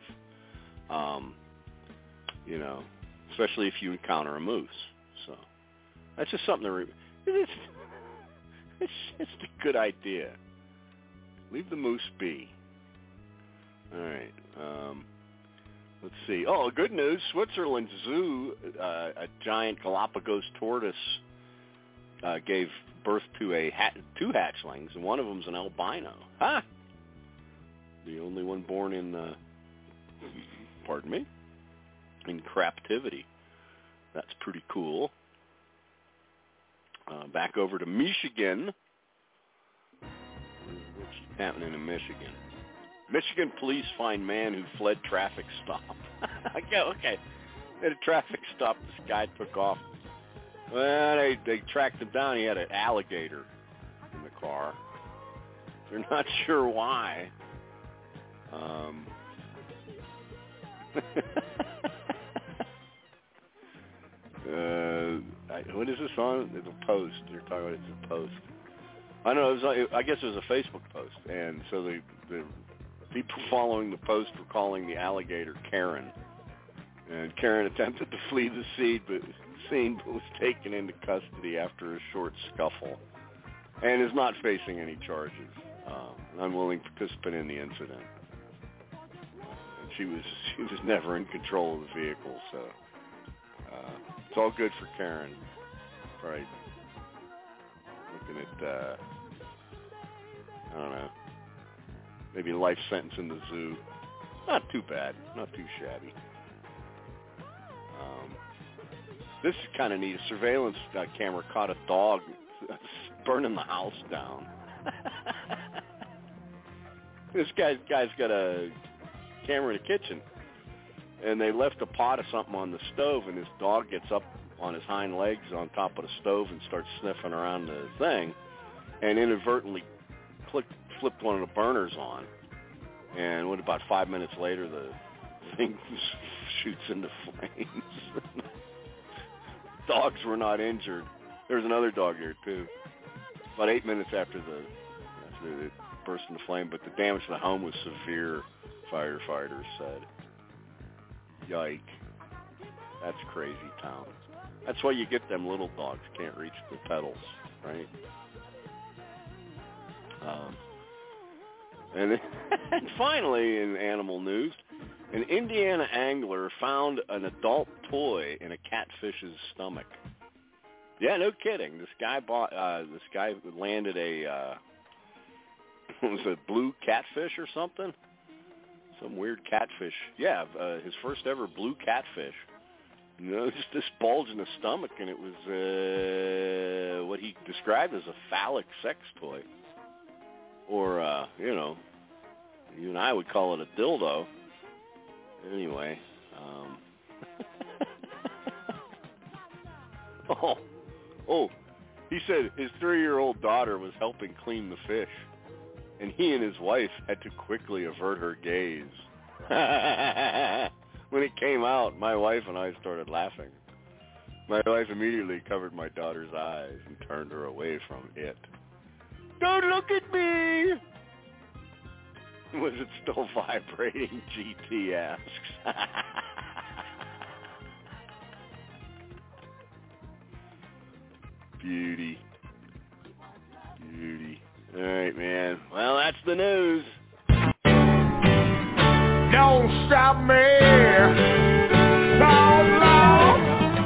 Especially if you encounter a moose. So that's just something to it's just a good idea. Leave the moose be. All right. Let's see. Oh, good news. Switzerland Zoo, a giant Galapagos tortoise, gave birth to two hatchlings, and one of them's an albino. The only one born in, in captivity. That's pretty cool. Back over to Michigan. What's happening in Michigan? Michigan police find man who fled traffic stop. Okay. At a traffic stop, this guy took off. Well, they tracked him down. He had an alligator in the car. They're not sure why. What is this on? It's a post. They're talking about it's a post. I know. I guess it was a Facebook post, and so the people following the post were calling the alligator Karen, and Karen attempted to flee the scene, but was taken into custody after a short scuffle, and is not facing any charges. An unwilling participant in the incident, and she was never in control of the vehicle, so it's all good for Karen. Right. Looking at, I don't know, maybe a life sentence in the zoo. Not too bad. Not too shabby. This is kind of neat. A surveillance camera caught a dog burning the house down. This guy's got a camera in the kitchen, and they left a pot of something on the stove, and this dog gets up on his hind legs on top of the stove and starts sniffing around the thing, and inadvertently flipped one of the burners on, and about 5 minutes later, the thing shoots into flames. Dogs were not injured. There was another dog here, too. About 8 minutes after it burst into flame, but the damage to the home was severe, firefighters said. Yike. That's crazy town. That's why you get them little dogs can't reach the pedals, right? And finally, in animal news, an Indiana angler found an adult toy in a catfish's stomach. Yeah, no kidding. This guy landed a what was it, blue catfish or something? Some weird catfish. Yeah, his first ever blue catfish. You know, just this bulge in the stomach, and it was what he described as a phallic sex toy. Or, you and I would call it a dildo. Anyway. He said his 3-year-old daughter was helping clean the fish, and he and his wife had to quickly avert her gaze. When it came out, my wife and I started laughing. My wife immediately covered my daughter's eyes and turned her away from it. Don't look at me! Was it still vibrating? GT asks. Beauty. All right, man. Well, that's the news. Don't stop me, Lord, Lord.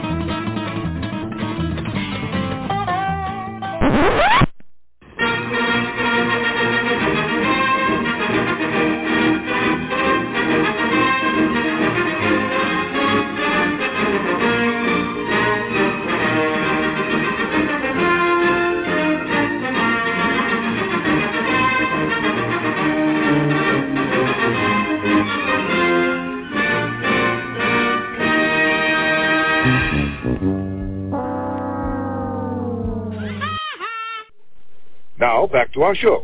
Now, back to our show.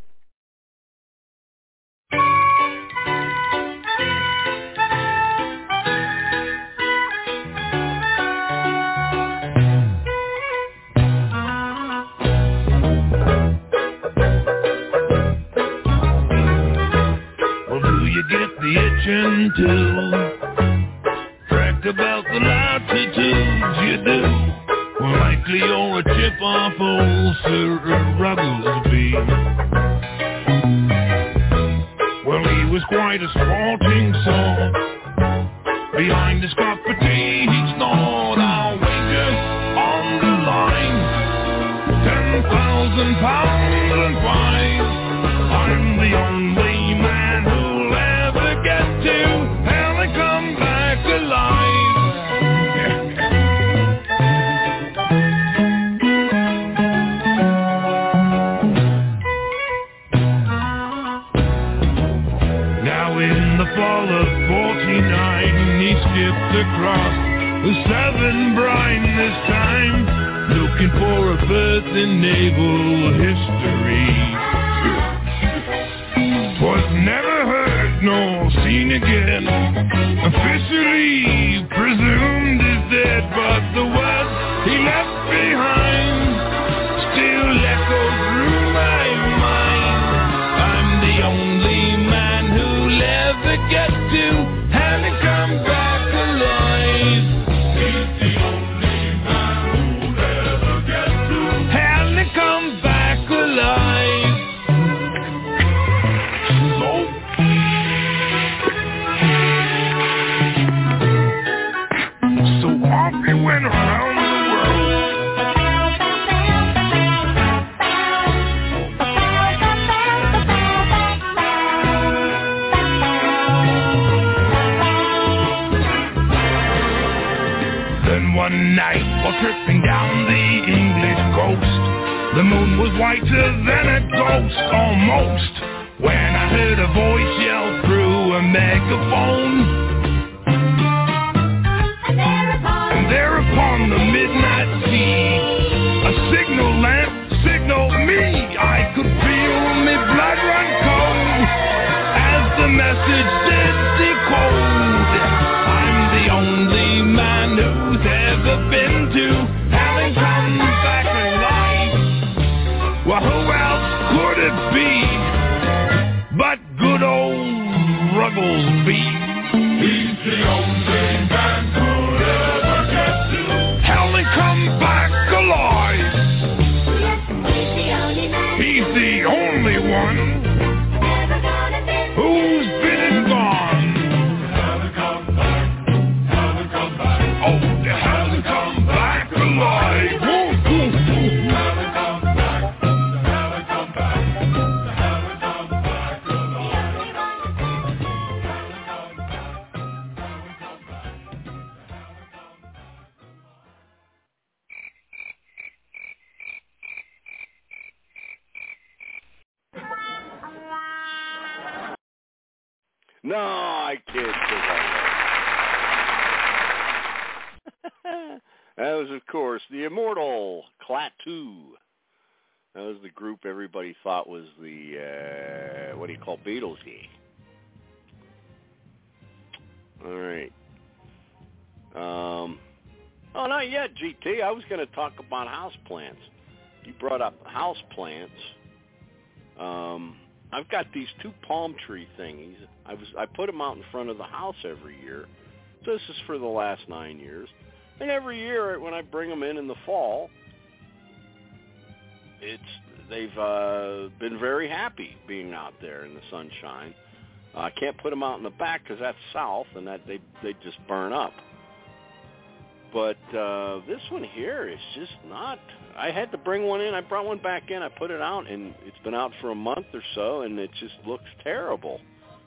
Well, do you get the itching too? Track about the latitudes you do. Well, likely you're a chip off old Sir Rugglesby. Well, he was quite a sporting soul. Behind his cup of tea, he snored, I'll wager on the line. 10,000 pounds and fine. I'm the only man who'll ever get to hell and come back alive. Fall of 49, he skipped across the Severn Brine this time, looking for a berth in naval history. 'Twas never heard nor seen again, officially presumed is dead, but the words he left behind still echo through my mind. I'm the only man who'll ever get to have it come back alive. He's the only man who'll ever get to have it come back alive. So off he went around the world. Then one night, while tripping down the English coast, the moon was whiter than a ghost, almost, when I heard a voice yell through a megaphone. And there upon the midnight sea, a signal lamp signaled me. I could feel me blood run cold as the message did decode. I'm the only man who's ever been to having come back alive. Well, who else could it be but good old Rugglesby? He's the only man who'll ever get to hell and come back alive. He's the only one who's been and gone. Haven't come back, haven't come back. Oh, they haven't come back alive. Haven't come back, haven't come back, haven't come back No, I kid. That was, of course, the immortal Klaatu. That was the group everybody thought was the, what do you call Beatlesy. All right. Oh, not yet, GT. I was going to talk about houseplants. You brought up houseplants. I've got these two palm tree thingies. I put them out in front of the house every year. So this is for the last 9 years. And every year when I bring them in the fall, they've been very happy being out there in the sunshine. I can't put them out in the back because that's south, and that they just burn up. But this one here is just not. I had to bring one in. I brought one back in. I put it out, and it's been out for a month or so, and it just looks terrible.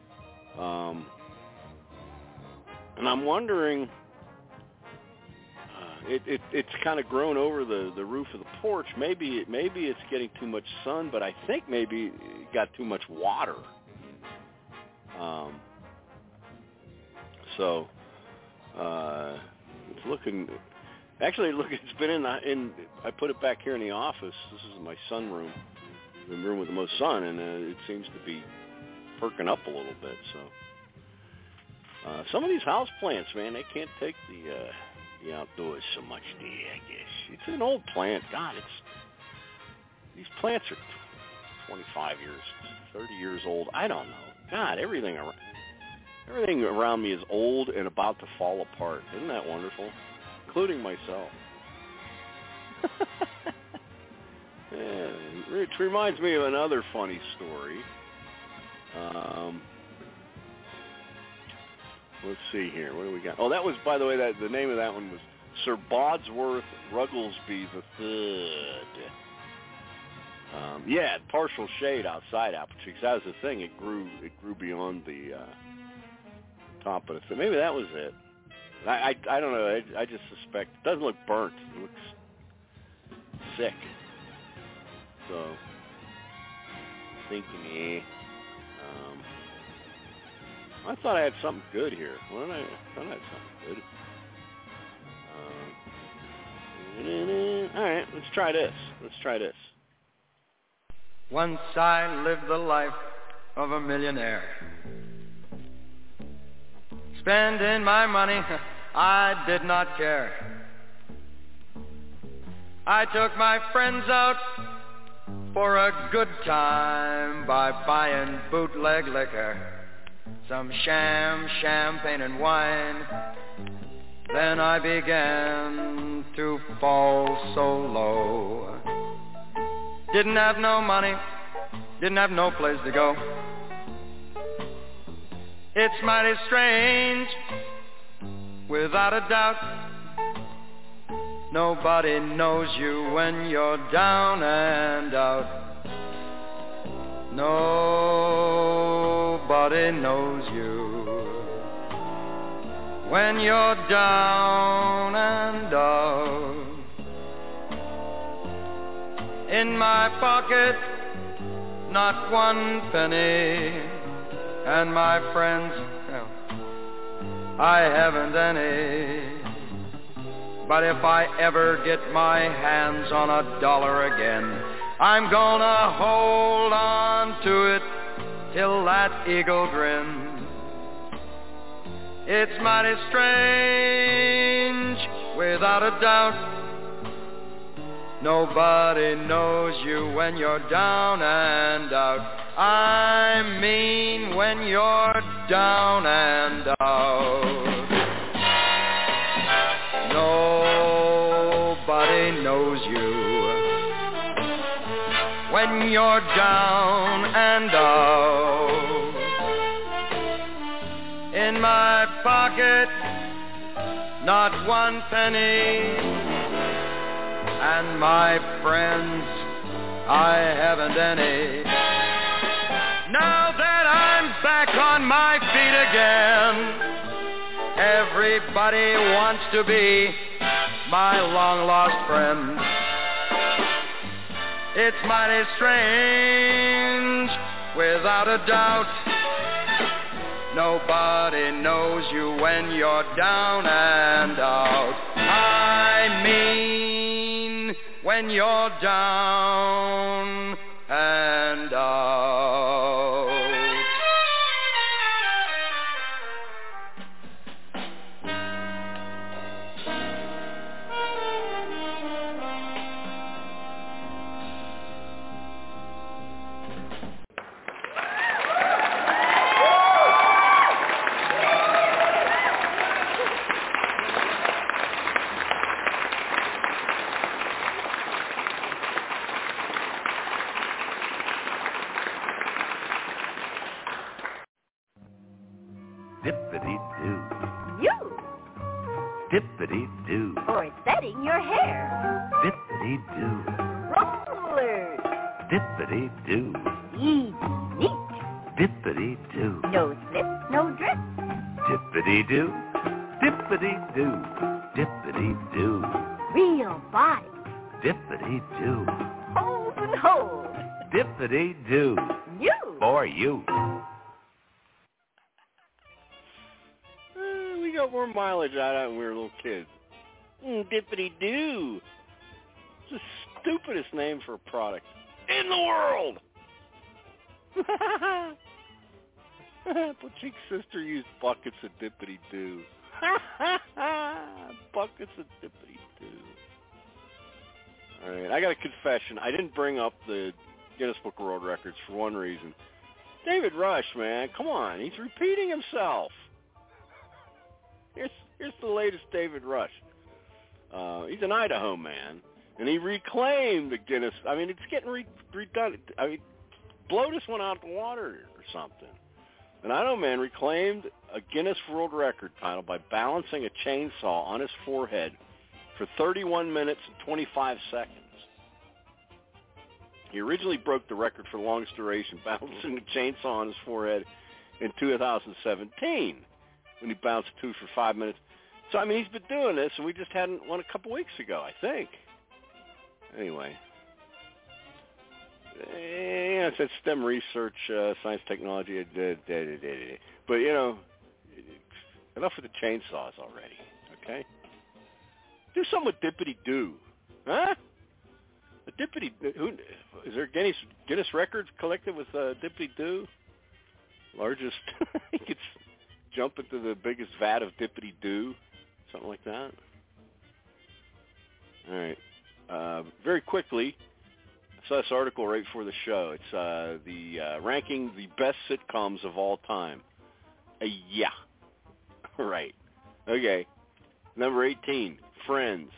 And I'm wondering, it's kind of grown over the roof of the porch. Maybe it's getting too much sun, but I think maybe it got too much water. It's looking. Actually, look, it's been in. I put it back here in the office. This is my sunroom, the room with the most sun, and it seems to be perking up a little bit. So, some of these house plants, man, they can't take the outdoors so much. I guess it's an old plant. God, these plants are 25 years, 30 years old. I don't know. God, everything around me is old and about to fall apart. Isn't that wonderful? Including myself. Yeah, it reminds me of another funny story. Let's see here. What do we got? Oh, that was, by the way, the name of that one was Sir Bodsworth Rugglesby III. Yeah, partial shade outside apple trees. That was the thing. It grew beyond the top of it. So maybe that was it. I don't know. I just suspect. It doesn't look burnt. It looks sick. So, thinking, I thought I had something good here. I thought I had something good. All right, let's try this. Once I lived the life of a millionaire. spending my money, I did not care. I took my friends out for a good time by buying bootleg liquor, some champagne and wine. Then I began to fall so low. Didn't have no money, didn't have no place to go. It's mighty strange, without a doubt. Nobody knows you when you're down and out. Nobody knows you when you're down and out. In my pocket, not one penny, and my friends, well, I haven't any. But if I ever get my hands on $1 again, I'm gonna hold on to it till that eagle grins. It's mighty strange, without a doubt. Nobody knows you when you're down and out. I mean when you're down and out. Nobody knows you when you're down and out. In my pocket, not one penny, and my friends, I haven't any. Now that I'm back on my feet again, everybody wants to be my long-lost friend. It's mighty strange, without a doubt. Nobody knows you when you're down and out. I mean, when you're down and out. Dippity-doo. You. Dippity-doo. For setting your hair. Dippity-doo. Rollers. Dippity-doo. Easy, neat. Dippity-doo. No slip, no drip. Dippity-doo. Dippity-doo. Dippity-doo. Real body. Dippity-doo. Hold and hold. Dippity-doo. You. For you. We got more mileage out of it when we were little kids. Dippity-doo. It's the stupidest name for a product in the world. Pacheek's sister used buckets of dippity-doo. Buckets of dippity-doo. All right, I got a confession. I didn't bring up the Guinness Book of World Records for one reason. David Rush, man, come on. He's repeating himself. Here's the latest David Rush. He's an Idaho man, and he reclaimed the Guinness. I mean, it's getting redone. I mean, blow this one out of the water or something. An Idaho man reclaimed a Guinness World Record title by balancing a chainsaw on his forehead for 31 minutes and 25 seconds. He originally broke the record for longest duration balancing the chainsaw on his forehead in 2017 when he bounced two for 5 minutes. So, I mean, he's been doing this, and we just had one a couple weeks ago, I think. Anyway. Yeah, it's STEM research, science, technology. But, you know, enough with the chainsaws already, okay? Do something with dippity-doo. Huh? A dippity, is there Guinness records collected with dippity-doo? Largest, it's jump into the biggest vat of dippity-doo, something like that. All right. Very quickly, I saw this article right before the show. It's ranking the best sitcoms of all time. Yeah. Right. Okay. Number 18, Friends.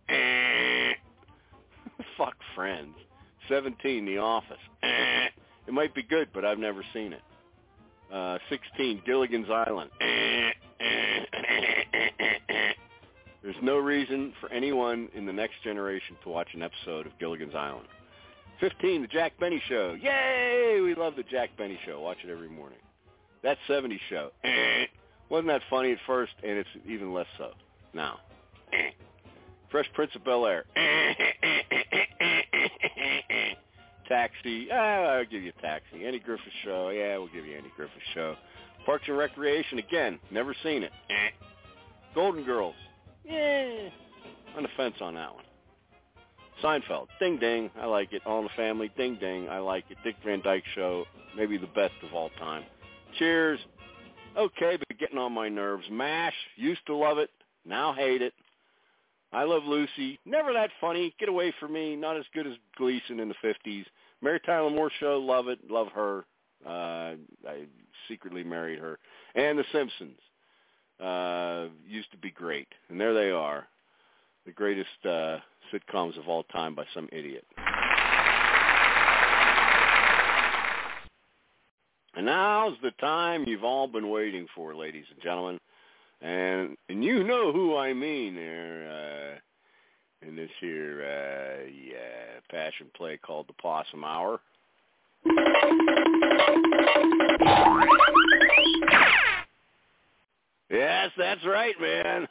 Fuck Friends. 17, The Office. It might be good, but I've never seen it. 16, Gilligan's Island. There's no reason for anyone in the next generation to watch an episode of Gilligan's Island. 15, The Jack Benny Show. Yay! We love The Jack Benny Show. Watch it every morning. That 70s Show. Wasn't that funny at first, and it's even less so now. Fresh Prince of Bel-Air. Taxi. I'll give you Taxi. Andy Griffith Show. Yeah, we'll give you Andy Griffith Show. Parks and Recreation. Again, never seen it. Golden Girls. Yeah. On the fence on that one. Seinfeld. Ding, ding. I like it. All in the Family. Ding, ding. I like it. Dick Van Dyke Show. Maybe the best of all time. Cheers. Okay, but getting on my nerves. MASH. Used to love it. Now hate it. I Love Lucy. Never that funny. Get away from me. Not as good as Gleason in the 50s. Mary Tyler Moore Show. Love it. Love her. I secretly married her. And The Simpsons. Used to be great. And there they are. The greatest sitcoms of all time by some idiot. And now's the time you've all been waiting for, ladies and gentlemen. And you know who I mean there in this here passion play called the Possum Hour. Yes, that's right, man.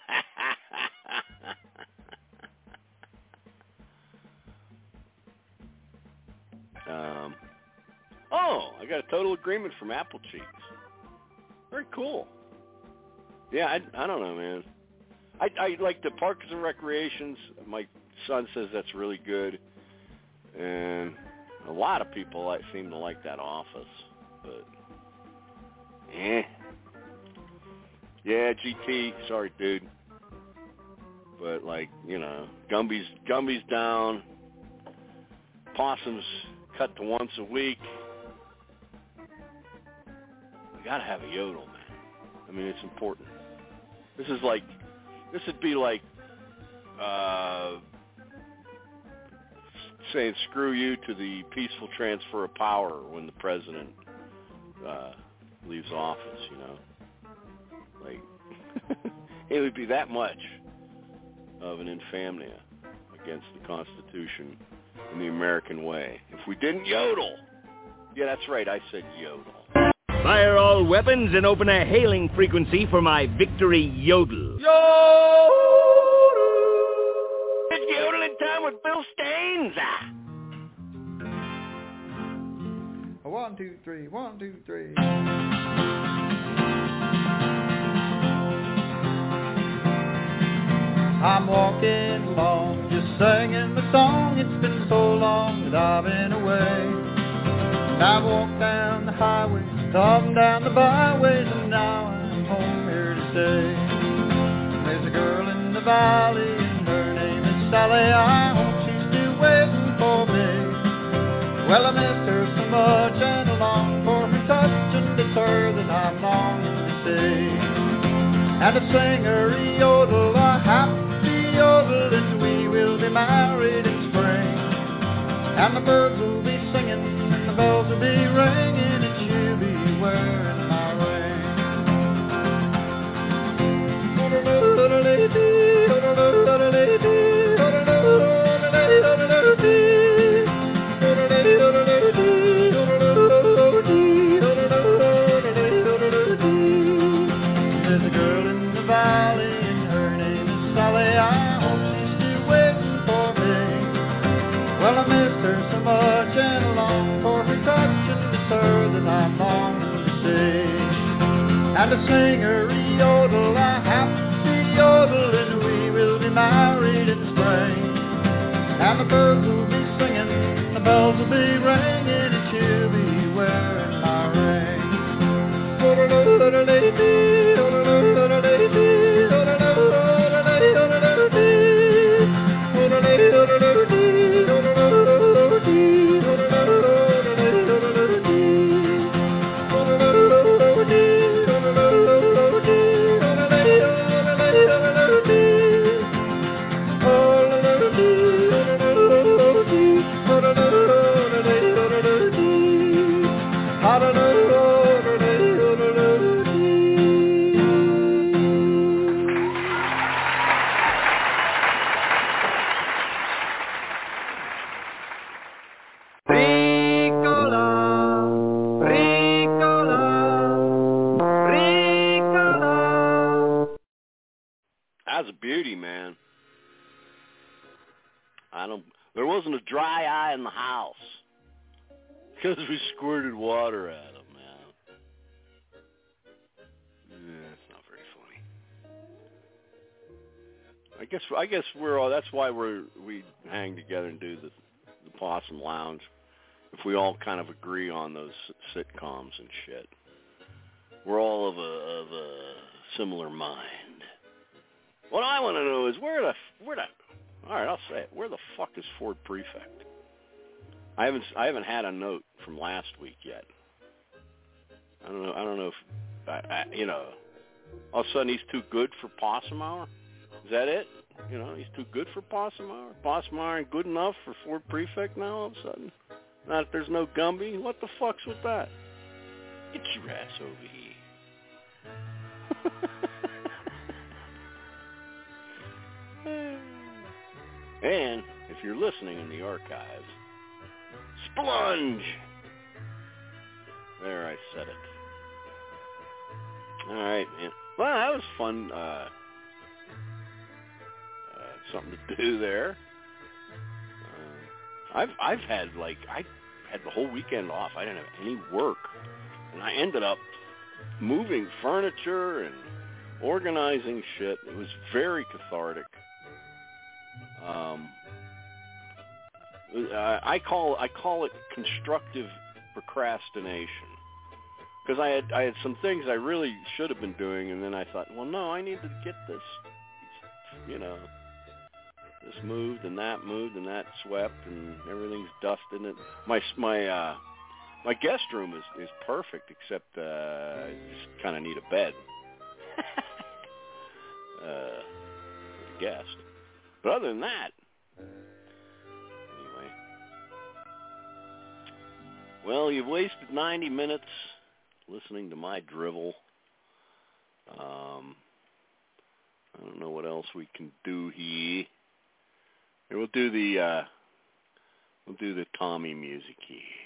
I got a total agreement from Apple Cheeks. Very cool. Yeah, I don't know, man. I like the Parks and Recreations. My son says that's really good. And a lot of people seem to like that Office. But, Yeah, GT. Sorry, dude. But, like, you know, Gumby's down. Possum's cut to once a week. We got to have a yodel, man. I mean, it's important. This would be like saying screw you to the peaceful transfer of power when the president leaves office, you know. Like, it would be that much of an infamia against the Constitution and the American way if we didn't yodel. Yeah, that's right, I said yodel. Fire all weapons and open a hailing frequency for my victory yodel. Yodel! It's yodeling time with Bill Staines. 1, 2, 3, 1, 2, 3. I'm walking along, just singing my song. It's been so long that I've been away. And I've walked down the highways, come down the byways, and now I'm home here to stay. There's a girl in the valley, and her name is Sally. I hope she's still waiting for me. Well, I missed her so much, and I long for her touch, and it's her that I'm longing to see. And I sing her a yodel, a happy yodel, and we will be married in spring. And the birds will be singing, and the bells will be ringing, and she'll be wearing my ring. There's a girl in the valley, and her name is Sally. I hope she's still waiting for me. Well, I missed her so much, and I long for her touch, and it's her that I'm longing to see. And I sing her a yodel, a happy yodel, and we will be married in spring. And the birds will be singing, the bells will be ringing, and she'll be wearing my ring. wasn't a dry eye in the house because we squirted water at him, man. Yeah, it's not very funny. I guess we're all. That's why we hang together and do the Possum Lounge. If we all kind of agree on those sitcoms and shit, we're all of a similar mind. What I want to know is where the all right, I'll say it. Where the fuck is Ford Prefect? I haven't had a note from last week yet. I don't know if you know. All of a sudden he's too good for Possum Hour. Is that it? You know, he's too good for Possum Hour. Possum Hour ain't good enough for Ford Prefect now. All of a sudden, not if there's no Gumby. What the fuck's with that? Get your ass over here. And if you're listening in the archives, Splunge! There, I said it. All right, man. Well, that was fun. Something to do there. I had the whole weekend off. I didn't have any work, and I ended up moving furniture and organizing shit. It was very cathartic. I call it constructive procrastination, because I had some things I really should have been doing, and then I thought, well, no, I need to get this, you know, this moved and that swept and everything's dusted. And my guest room is perfect, except I just kind of need a bed for the guest. But other than that, anyway. Well, you've wasted 90 minutes listening to my drivel. I don't know what else we can do here. We'll do the Tommy music here.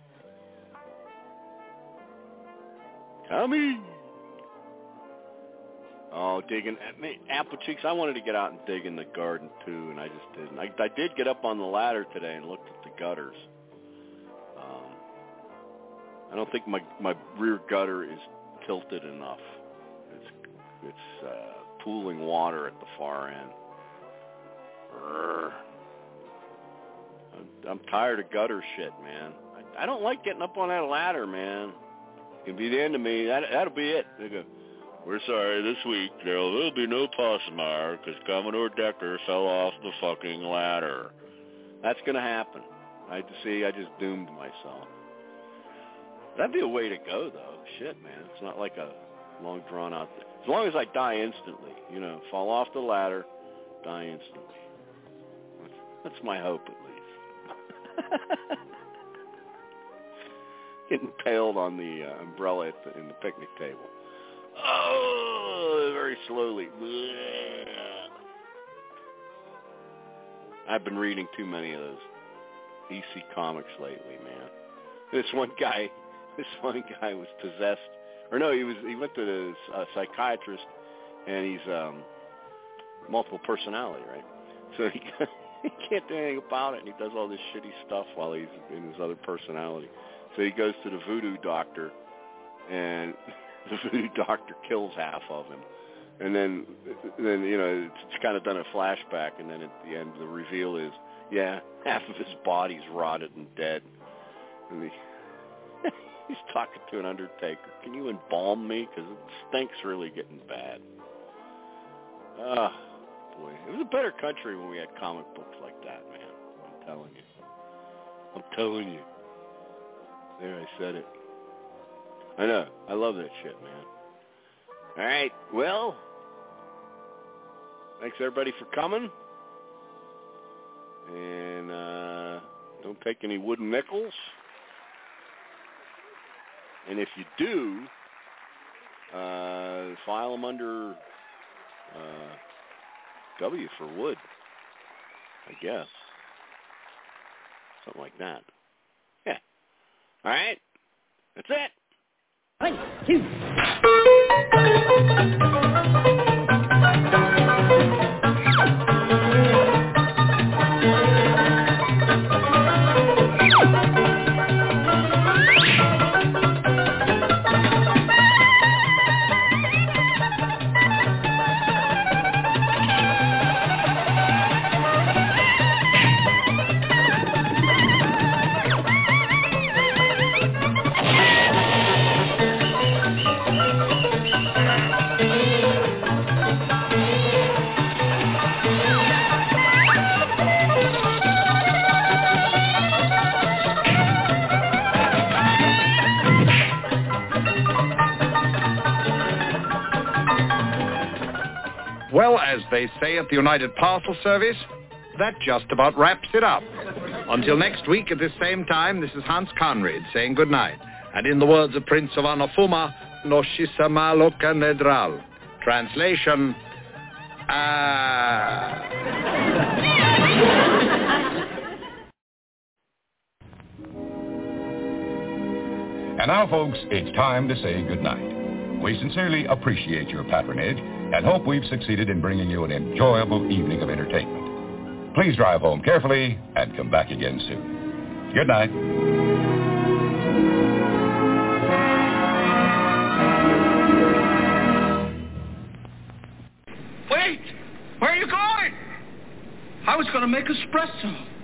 Tommy. Oh, digging apple cheeks. I wanted to get out and dig in the garden too, and I just didn't. I did get up on the ladder today and looked at the gutters. I don't think my rear gutter is tilted enough. It's pooling water at the far end. I'm tired of gutter shit, man. I don't like getting up on that ladder, man. It'll be the end of me. That'll be it. They go, we're sorry, this week there'll be no Possum Hour because Commodore Decker fell off the fucking ladder. That's going to happen. I just doomed myself. That'd be a way to go, though. Shit, man. It's not like a long, drawn-out thing. As long as I die instantly, you know, fall off the ladder, die instantly. That's my hope, at least. Getting impaled on the umbrella in the picnic table. Oh, very slowly. I've been reading too many of those DC comics lately, man. This one guy was possessed, or no, he went to a psychiatrist, and he's multiple personality, right? So he can't do anything about it, and he does all this shitty stuff while he's in his other personality. So he goes to the voodoo doctor, and the voodoo doctor kills half of him. And then you know, it's kind of done a flashback, and then at the end, the reveal is, yeah, half of his body's rotted and dead. And he's talking to an undertaker. Can you embalm me? Because it stinks really getting bad. Boy. It was a better country when we had comic books like that, man. I'm telling you. There, I said it. I know. I love that shit, man. All right. Well, thanks, everybody, for coming. And don't take any wooden nickels. And if you do, file them under W for wood, I guess. Something like that. Yeah. All right. That's it. 1, 2. Well, as they say at the United Parcel Service, that just about wraps it up. Until next week at this same time, this is Hans Conried saying good night. And in the words of Prince of Anafuma, no shisama loka nedral. Translation, And now, folks, it's time to say goodnight. We sincerely appreciate your patronage and hope we've succeeded in bringing you an enjoyable evening of entertainment. Please drive home carefully and come back again soon. Good night. Wait! Where are you going? I was going to make espresso.